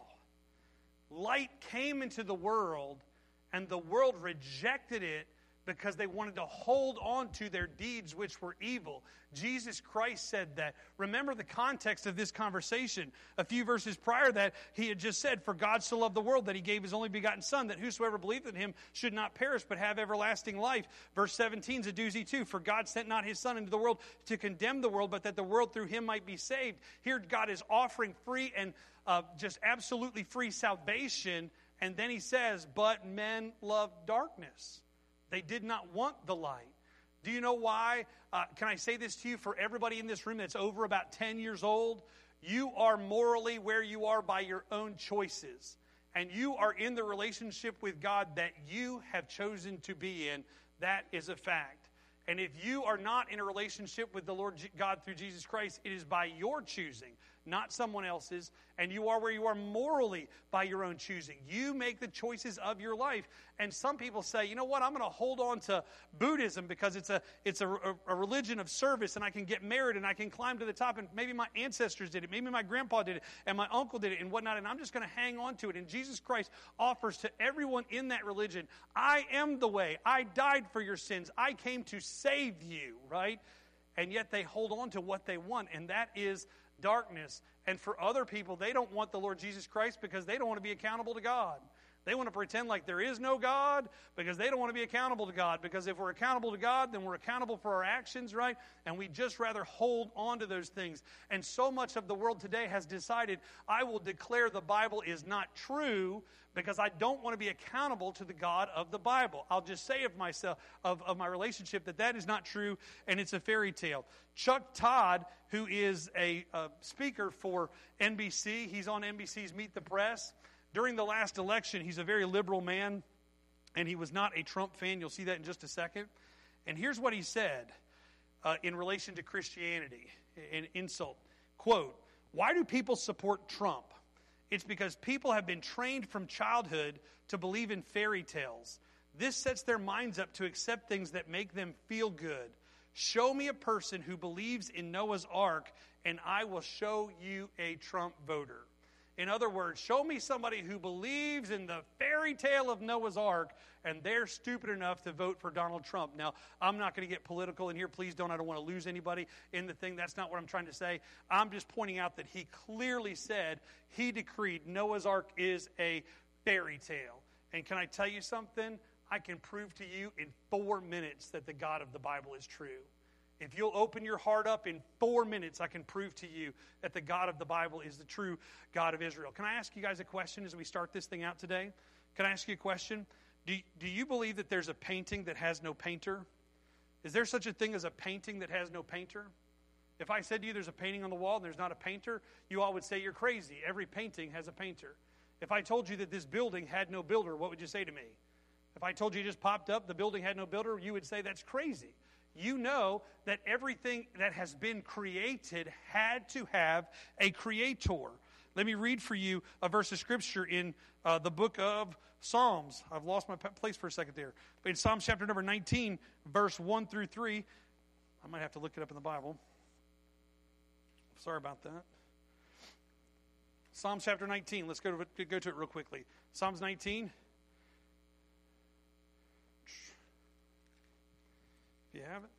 Speaker 5: Light came into the world, and the world rejected it because they wanted to hold on to their deeds which were evil. Jesus Christ said that. Remember the context of this conversation. A few verses prior to that, he had just said, for God so loved the world that he gave his only begotten Son, that whosoever believed in him should not perish but have everlasting life. Verse seventeen is a doozy too. For God sent not his Son into the world to condemn the world, but that the world through him might be saved. Here God is offering free and uh, just absolutely free salvation. And then he says, but men love darkness. They did not want the light. Do you know why? Uh, can I say this to you for everybody in this room that's over about ten years old? You are morally where you are by your own choices. And you are in the relationship with God that you have chosen to be in. That is a fact. And if you are not in a relationship with the Lord God through Jesus Christ, it is by your choosing, not someone else's. And you are where you are morally by your own choosing. You make the choices of your life. And some people say, you know what, I'm going to hold on to Buddhism because it's a it's a, a, a religion of service, and I can get married and I can climb to the top, and maybe my ancestors did it, maybe my grandpa did it, and my uncle did it and whatnot, and I'm just going to hang on to it. And Jesus Christ offers to everyone in that religion, I am the way. I died for your sins. I came to save you, right? And yet they hold on to what they want, and that is darkness. And for other people, they don't want the Lord Jesus Christ because they don't want to be accountable to God. They want to pretend like there is no God because they don't want to be accountable to God. Because if we're accountable to God, then we're accountable for our actions, right? And we just rather hold on to those things. And so much of the world today has decided, I will declare the Bible is not true because I don't want to be accountable to the God of the Bible. I'll just say of myself, of, of my relationship, that that is not true, and it's a fairy tale. Chuck Todd, who is a, a speaker for N B C, he's on N B C's Meet the Press. During the last election, he's a very liberal man, and he was not a Trump fan. You'll see that in just a second. And here's what he said uh, in relation to Christianity, an insult. Quote, why do people support Trump? It's because people have been trained from childhood to believe in fairy tales. This sets their minds up to accept things that make them feel good. Show me a person who believes in Noah's Ark, and I will show you a Trump voter. In other words, show me somebody who believes in the fairy tale of Noah's Ark, and they're stupid enough to vote for Donald Trump. Now, I'm not going to get political in here. Please don't. I don't want to lose anybody in the thing. That's not what I'm trying to say. I'm just pointing out that he clearly said, he decreed Noah's Ark is a fairy tale. And can I tell you something? I can prove to you in four minutes that the God of the Bible is true. If you'll open your heart up in four minutes, I can prove to you that the God of the Bible is the true God of Israel. Can I ask you guys a question as we start this thing out today? Can I ask you a question? Do, do you believe that there's a painting that has no painter? Is there such a thing as a painting that has no painter? If I said to you there's a painting on the wall and there's not a painter, you all would say you're crazy. Every painting has a painter. If I told you that this building had no builder, what would you say to me? If I told you it just popped up, the building had no builder, you would say that's crazy. You know that everything that has been created had to have a creator. Let me read for you a verse of Scripture in uh, the book of Psalms. I've lost my place for a second there. But in Psalms chapter number nineteen, verse one through three, I might have to look it up in the Bible. Sorry about that. Psalms chapter nineteen. Let's go to it, go to it real quickly. Psalms nineteen. If you have it.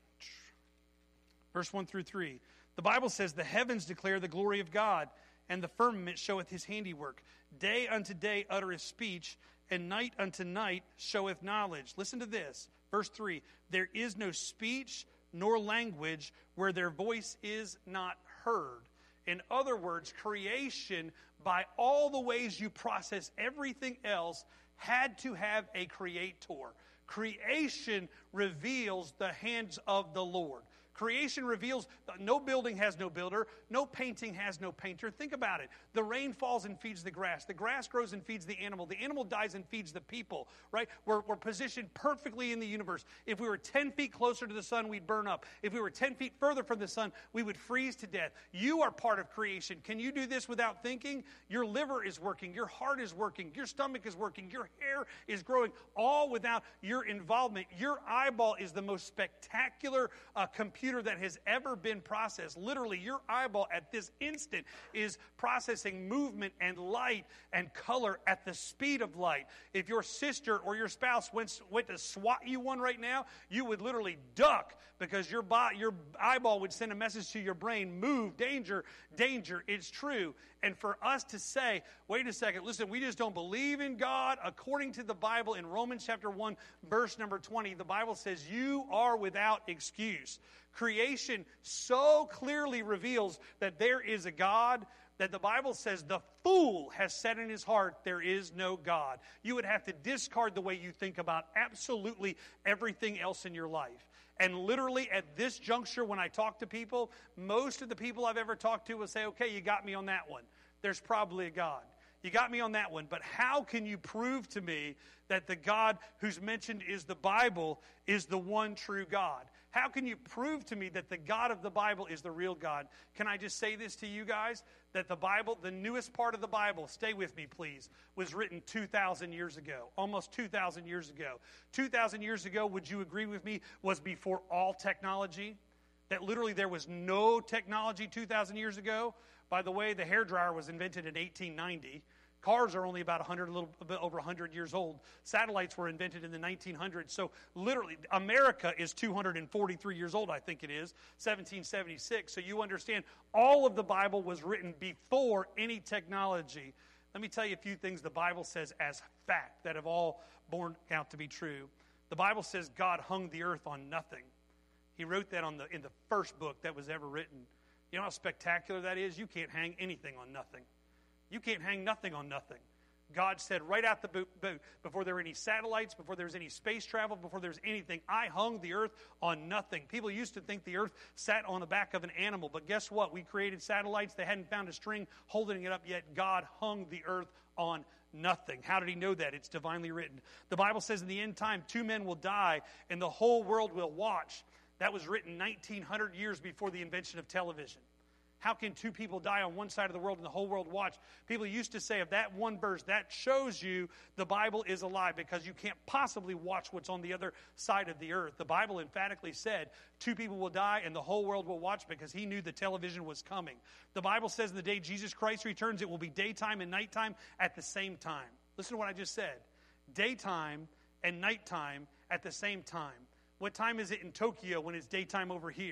Speaker 5: Verse one through three. The Bible says, the heavens declare the glory of God, and the firmament showeth his handiwork. Day unto day uttereth speech, and night unto night showeth knowledge. Listen to this. Verse three. There is no speech nor language where their voice is not heard. In other words, creation, by all the ways you process everything else, had to have a creator. Creation reveals the hands of the Lord. Creation reveals no building has no builder, no painting has no painter. Think about it. The rain falls and feeds the grass. The grass grows and feeds the animal. The animal dies and feeds the people, right? We're, we're positioned perfectly in the universe. If we were ten feet closer to the sun, we'd burn up. If we were ten feet further from the sun, we would freeze to death. You are part of creation. Can you do this without thinking? Your liver is working. Your heart is working. Your stomach is working. Your hair is growing, all without your involvement. Your eyeball is the most spectacular uh, computer that has ever been processed. Literally, your eyeball at this instant is processing movement and light and color at the speed of light. If your sister or your spouse went, went to swat you one right now, you would literally duck because your, bo- your eyeball would send a message to your brain, move, danger, danger. It's true. And for us to say, wait a second, listen, we just don't believe in God. According to the Bible in Romans chapter one, verse number twenty, the Bible says you are without excuse. Creation so clearly reveals that there is a God that the Bible says the fool has said in his heart there is no God. You would have to discard the way you think about absolutely everything else in your life. And literally at this juncture when I talk to people, most of the people I've ever talked to will say, okay, you got me on that one. There's probably a God. You got me on that one. But how can you prove to me that the God who's mentioned is the Bible is the one true God? How can you prove to me that the God of the Bible is the real God? Can I just say this to you guys? That the Bible, the newest part of the Bible, stay with me please, was written two thousand years ago. Almost two thousand years ago. two thousand years ago, would you agree with me, was before all technology? That literally there was no technology two thousand years ago? By the way, the hairdryer was invented in eighteen ninety. Cars are only about one hundred, a little bit over one hundred years old. Satellites were invented in the nineteen hundreds. So literally, America is two hundred forty-three years old, I think it is, seventeen seventy-six. So you understand, all of the Bible was written before any technology. Let me tell you a few things the Bible says as fact that have all borne out to be true. The Bible says God hung the earth on nothing. He wrote that on the in the first book that was ever written. You know how spectacular that is? You can't hang anything on nothing. You can't hang nothing on nothing. God said right out the boot, boot, before there were any satellites, before there was any space travel, before there was anything, I hung the earth on nothing. People used to think the earth sat on the back of an animal, but guess what? We created satellites. They hadn't found a string holding it up yet. God hung the earth on nothing. How did he know that? It's divinely written. The Bible says in the end time, two men will die and the whole world will watch. That was written nineteen hundred years before the invention of television. How can two people die on one side of the world and the whole world watch? People used to say of that one verse, that shows you the Bible is a lie because you can't possibly watch what's on the other side of the earth. The Bible emphatically said two people will die and the whole world will watch because he knew the television was coming. The Bible says in the day Jesus Christ returns, it will be daytime and nighttime at the same time. Listen to what I just said. Daytime and nighttime at the same time. What time is it in Tokyo when it's daytime over here?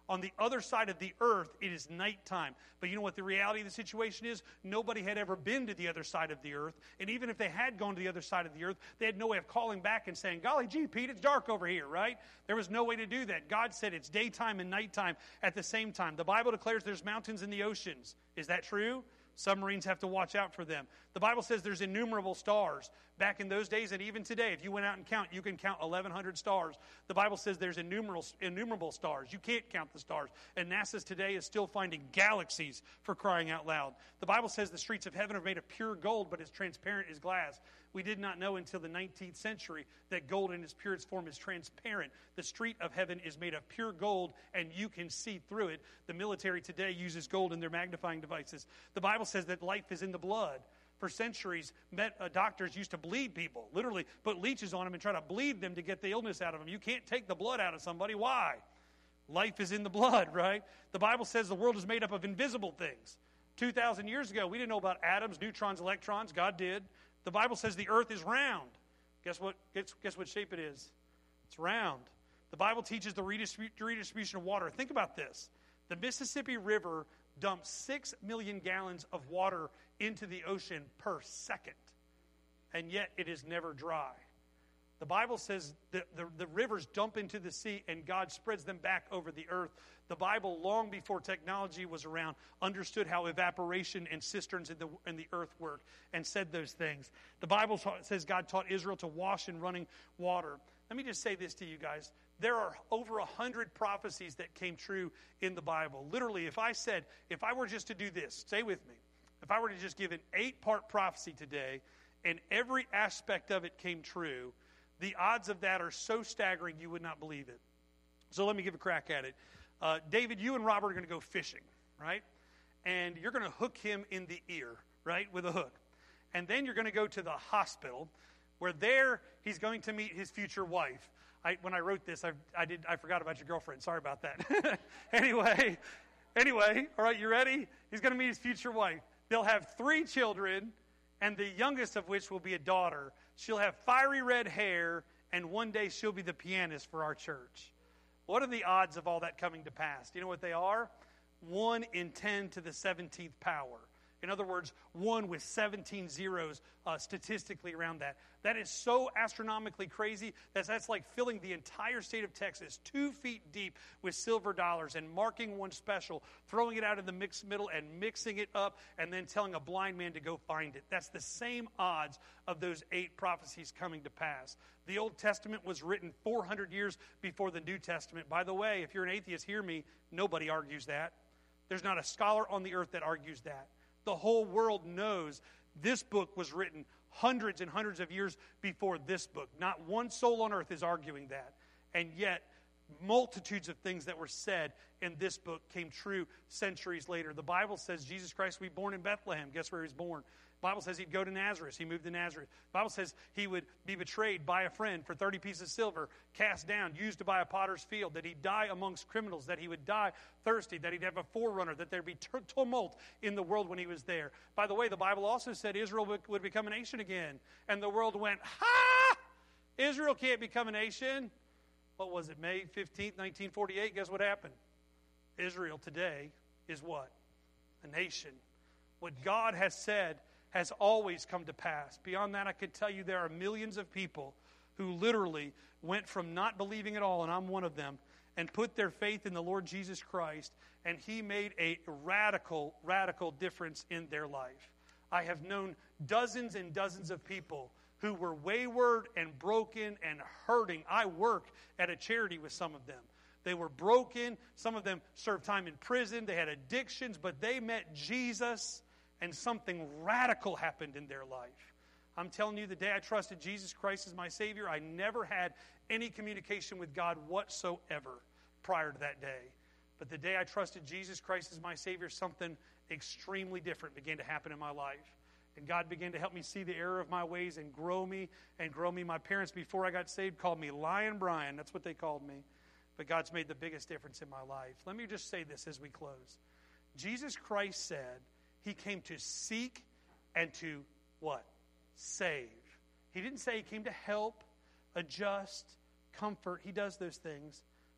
Speaker 5: On the other side of the earth, it is nighttime. But you know what the reality of the situation is? Nobody had ever been to the other side of the earth. And even if they had gone to the other side of the earth, they had no way of calling back and saying, golly gee, Pete, it's dark over here, right? There was no way to do that. God said it's daytime and nighttime at the same time. The Bible declares there's mountains in the oceans. Is that true? Submarines have to watch out for them. The Bible says there's innumerable stars. Back in those days and even today, if you went out and count, you can count eleven hundred stars. The Bible says there's innumerable, innumerable stars. You can't count the stars. And NASA today is still finding galaxies, for crying out loud. The Bible says the streets of heaven are made of pure gold, but as transparent as glass. We did not know until the nineteenth century that gold in its purest form is transparent. The street of heaven is made of pure gold, and you can see through it. The military today uses gold in their magnifying devices. The Bible says that life is in the blood. For centuries, met, uh, doctors used to bleed people, literally put leeches on them and try to bleed them to get the illness out of them. You can't take the blood out of somebody. Why? Life is in the blood, right? The Bible says the world is made up of invisible things. two thousand years ago, we didn't know about atoms, neutrons, electrons. God did. The Bible says the earth is round. Guess what? Guess, guess what shape it is? It's round. The Bible teaches the redistribu- redistribution of water. Think about this. The Mississippi River dumps six million gallons of water into the ocean per second, and yet it is never dry. The Bible says the, the, the rivers dump into the sea, and God spreads them back over the earth. The Bible, long before technology was around, understood how evaporation and cisterns in the, in the earth work and said those things. The Bible says God taught Israel to wash in running water. Let me just say this to you guys. There are over a hundred prophecies that came true in the Bible. Literally, if I said, if I were just to do this, stay with me. If I were to just give an eight-part prophecy today, and every aspect of it came true, the odds of that are so staggering you would not believe it. So let me give a crack at it. Uh, David, you and Robert are going to go fishing, right? And you're going to hook him in the ear, right, with a hook. And then you're going to go to the hospital, where there he's going to meet his future wife. I, when I wrote this, I, I did I forgot about your girlfriend. Sorry about that. anyway, anyway, all right, you ready? He's going to meet his future wife. They'll have three children, and the youngest of which will be a daughter. She'll have fiery red hair, and one day she'll be the pianist for our church. What are the odds of all that coming to pass? Do you know what they are? one in ten to the seventeenth power. In other words, one with seventeen zeros uh, statistically around that. That is so astronomically crazy that that's like filling the entire state of Texas two feet deep with silver dollars and marking one special, throwing it out in the mixed middle and mixing it up, and then telling a blind man to go find it. That's the same odds of those eight prophecies coming to pass. The Old Testament was written four hundred years before the New Testament. By the way, if you're an atheist, hear me, nobody argues that. There's not a scholar on the earth that argues that. The whole world knows this book was written hundreds and hundreds of years before this book. Not one soul on earth is arguing that. And yet, multitudes of things that were said in this book came true centuries later. The Bible says Jesus Christ will be born in Bethlehem. Guess where he was born? The Bible says he'd go to Nazareth. He moved to Nazareth. The Bible says he would be betrayed by a friend for thirty pieces of silver, cast down, used to buy a potter's field, that he'd die amongst criminals, that he would die thirsty, that he'd have a forerunner, that there'd be tumult in the world when he was there. By the way, the Bible also said Israel would, would become a nation again. And the world went, ha! Israel can't become a nation. What was it, May fifteenth, nineteen forty-eight? Guess what happened? Israel today is what? A nation. What God has said has always come to pass. Beyond that, I could tell you there are millions of people who literally went from not believing at all, and I'm one of them, and put their faith in the Lord Jesus Christ, and he made a radical, radical difference in their life. I have known dozens and dozens of people who were wayward and broken and hurting. I work at a charity with some of them. They were broken. Some of them served time in prison. They had addictions, but they met Jesus, and something radical happened in their life. I'm telling you, the day I trusted Jesus Christ as my Savior, I never had any communication with God whatsoever prior to that day. But the day I trusted Jesus Christ as my Savior, something extremely different began to happen in my life. And God began to help me see the error of my ways and grow me and grow me. My parents, before I got saved, called me Lion Brian. That's what they called me. But God's made the biggest difference in my life. Let me just say this as we close. Jesus Christ said he came to seek and to what? Save. He didn't say he came to help, adjust, comfort. He does those things.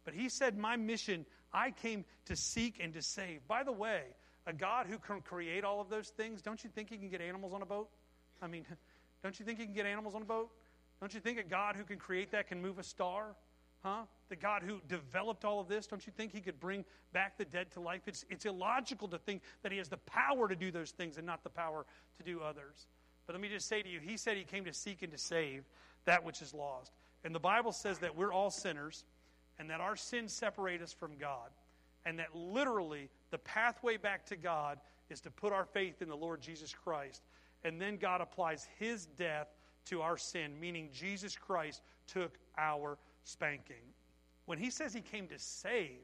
Speaker 5: But he said, my mission, I came to seek and to save. By the way, a God who can create all of those things, don't you think he can get animals on a boat? I mean, don't you think he can get animals on a boat? Don't you think a God who can create that can move a star? Huh? The God who developed all of this, don't you think he could bring back the dead to life? It's, it's illogical to think that he has the power to do those things and not the power to do others. But let me just say to you, he said he came to seek and to save that which is lost. And the Bible says that we're all sinners and that our sins separate us from God. And that literally the pathway back to God is to put our faith in the Lord Jesus Christ. And then God applies his death to our sin, meaning Jesus Christ took our spanking. When he says he came to save,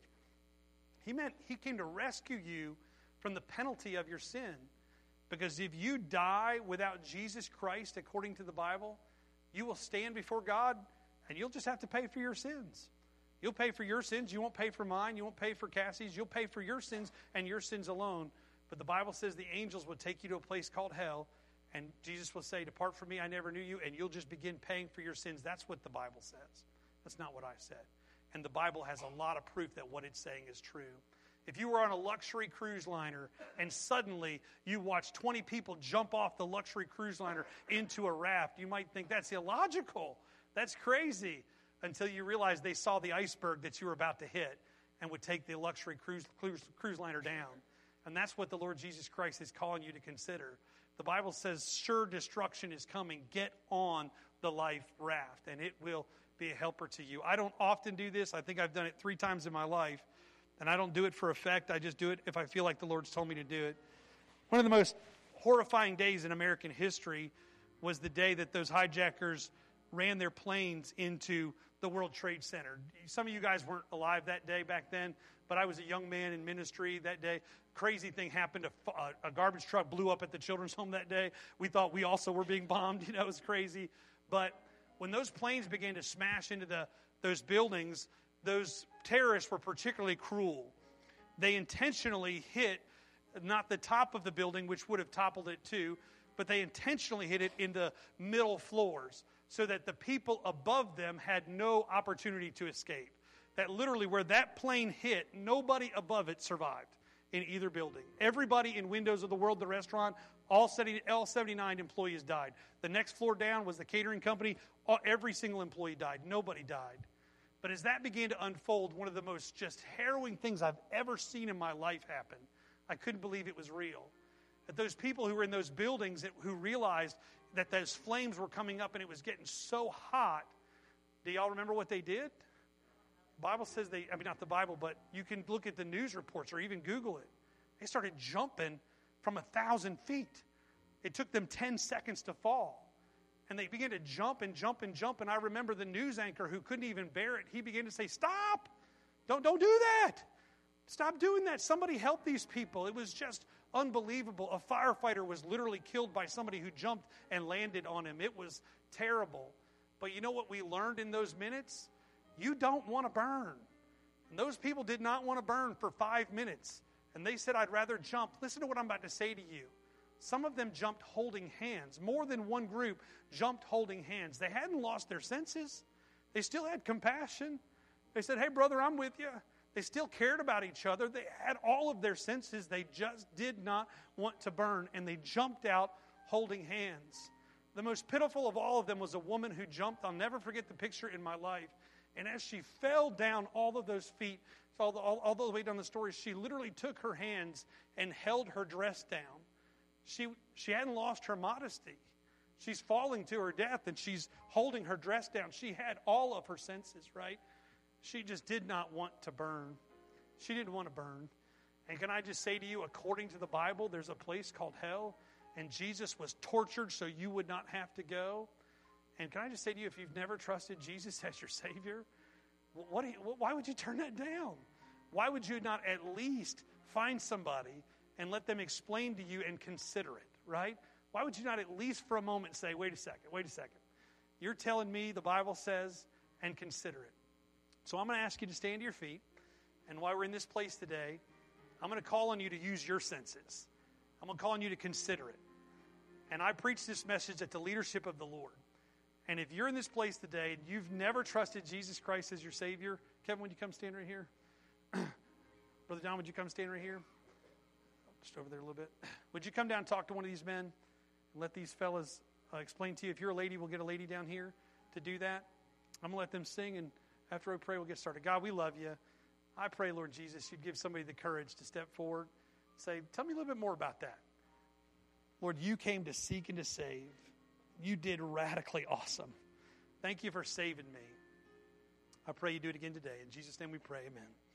Speaker 5: he meant he came to rescue you from the penalty of your sin. Because if you die without Jesus Christ, according to the Bible, you will stand before God and you'll just have to pay for your sins. You'll pay for your sins. You won't pay for mine. You won't pay for Cassie's. You'll pay for your sins and your sins alone. But the Bible says the angels will take you to a place called hell, and Jesus will say, depart from me, I never knew you, and you'll just begin paying for your sins. That's what the Bible says. That's not what I said. And the Bible has a lot of proof that what it's saying is true. If you were on a luxury cruise liner and suddenly you watch twenty people jump off the luxury cruise liner into a raft, you might think that's illogical. That's crazy. Until you realize they saw the iceberg that you were about to hit and would take the luxury cruise, cruise, cruise liner down. And that's what the Lord Jesus Christ is calling you to consider. The Bible says sure destruction is coming. Get on the life raft, and it will be a helper to you. I don't often do this. I think I've done it three times in my life. And I don't do it for effect. I just do it if I feel like the Lord's told me to do it. One of the most horrifying days in American history was the day that those hijackers ran their planes into the World Trade Center. Some of you guys weren't alive that day back then, but I was a young man in ministry that day. Crazy thing happened. A, a garbage truck blew up at the children's home that day. We thought we also were being bombed. You know, it was crazy. But when those planes began to smash into the those buildings, those terrorists were particularly cruel. They intentionally hit not the top of the building, which would have toppled it too, but they intentionally hit it in the middle floors so that the people above them had no opportunity to escape. That literally where that plane hit, nobody above it survived in either building. Everybody in Windows of the World, the restaurant, all seventy-nine employees died. The next floor down was the catering company. All, every single employee died. Nobody died. But as that began to unfold, one of the most just harrowing things I've ever seen in my life happen. I couldn't believe it was real. That those people who were in those buildings that, who realized that those flames were coming up and it was getting so hot, do y'all remember what they did? The Bible says they, I mean, not the Bible, but you can look at the news reports or even Google it. They started jumping from a thousand feet. It took them ten seconds to fall. And they began to jump and jump and jump. And I remember the news anchor who couldn't even bear it. He began to say, stop. Don't, don't do that. Stop doing that. Somebody help these people. It was just unbelievable. A firefighter was literally killed by somebody who jumped and landed on him. It was terrible. But you know what we learned in those minutes? You don't want to burn. And those people did not want to burn for five minutes. And they said, I'd rather jump. Listen to what I'm about to say to you. Some of them jumped holding hands. More than one group jumped holding hands. They hadn't lost their senses. They still had compassion. They said, hey, brother, I'm with you. They still cared about each other. They had all of their senses. They just did not want to burn. And they jumped out holding hands. The most pitiful of all of them was a woman who jumped. I'll never forget the picture in my life. And as she fell down all of those feet, all the, all, all the way down the story, she literally took her hands and held her dress down. She she hadn't lost her modesty. She's falling to her death, and she's holding her dress down. She had all of her senses, right? She just did not want to burn. She didn't want to burn. And can I just say to you, according to the Bible, there's a place called hell, and Jesus was tortured so you would not have to go. And can I just say to you, if you've never trusted Jesus as your Savior, what do you, why would you turn that down? Why would you not at least find somebody and let them explain to you and consider it, right? Why would you not at least for a moment say, wait a second, wait a second. You're telling me the Bible says, and consider it. So I'm going to ask you to stand to your feet. And while we're in this place today, I'm going to call on you to use your senses. I'm going to call on you to consider it. And I preach this message at the leadership of the Lord. And if you're in this place today and you've never trusted Jesus Christ as your Savior, Kevin, would you come stand right here? Brother John, would you come stand right here? Just over there a little bit. Would you come down and talk to one of these men and let these fellas uh, explain to you? If you're a lady, we'll get a lady down here to do that. I'm going to let them sing, and after I pray, we'll get started. God, we love you. I pray, Lord Jesus, you'd give somebody the courage to step forward. Say, tell me a little bit more about that. Lord, you came to seek and to save. You did radically awesome. Thank you for saving me. I pray you do it again today. In Jesus' name we pray, amen.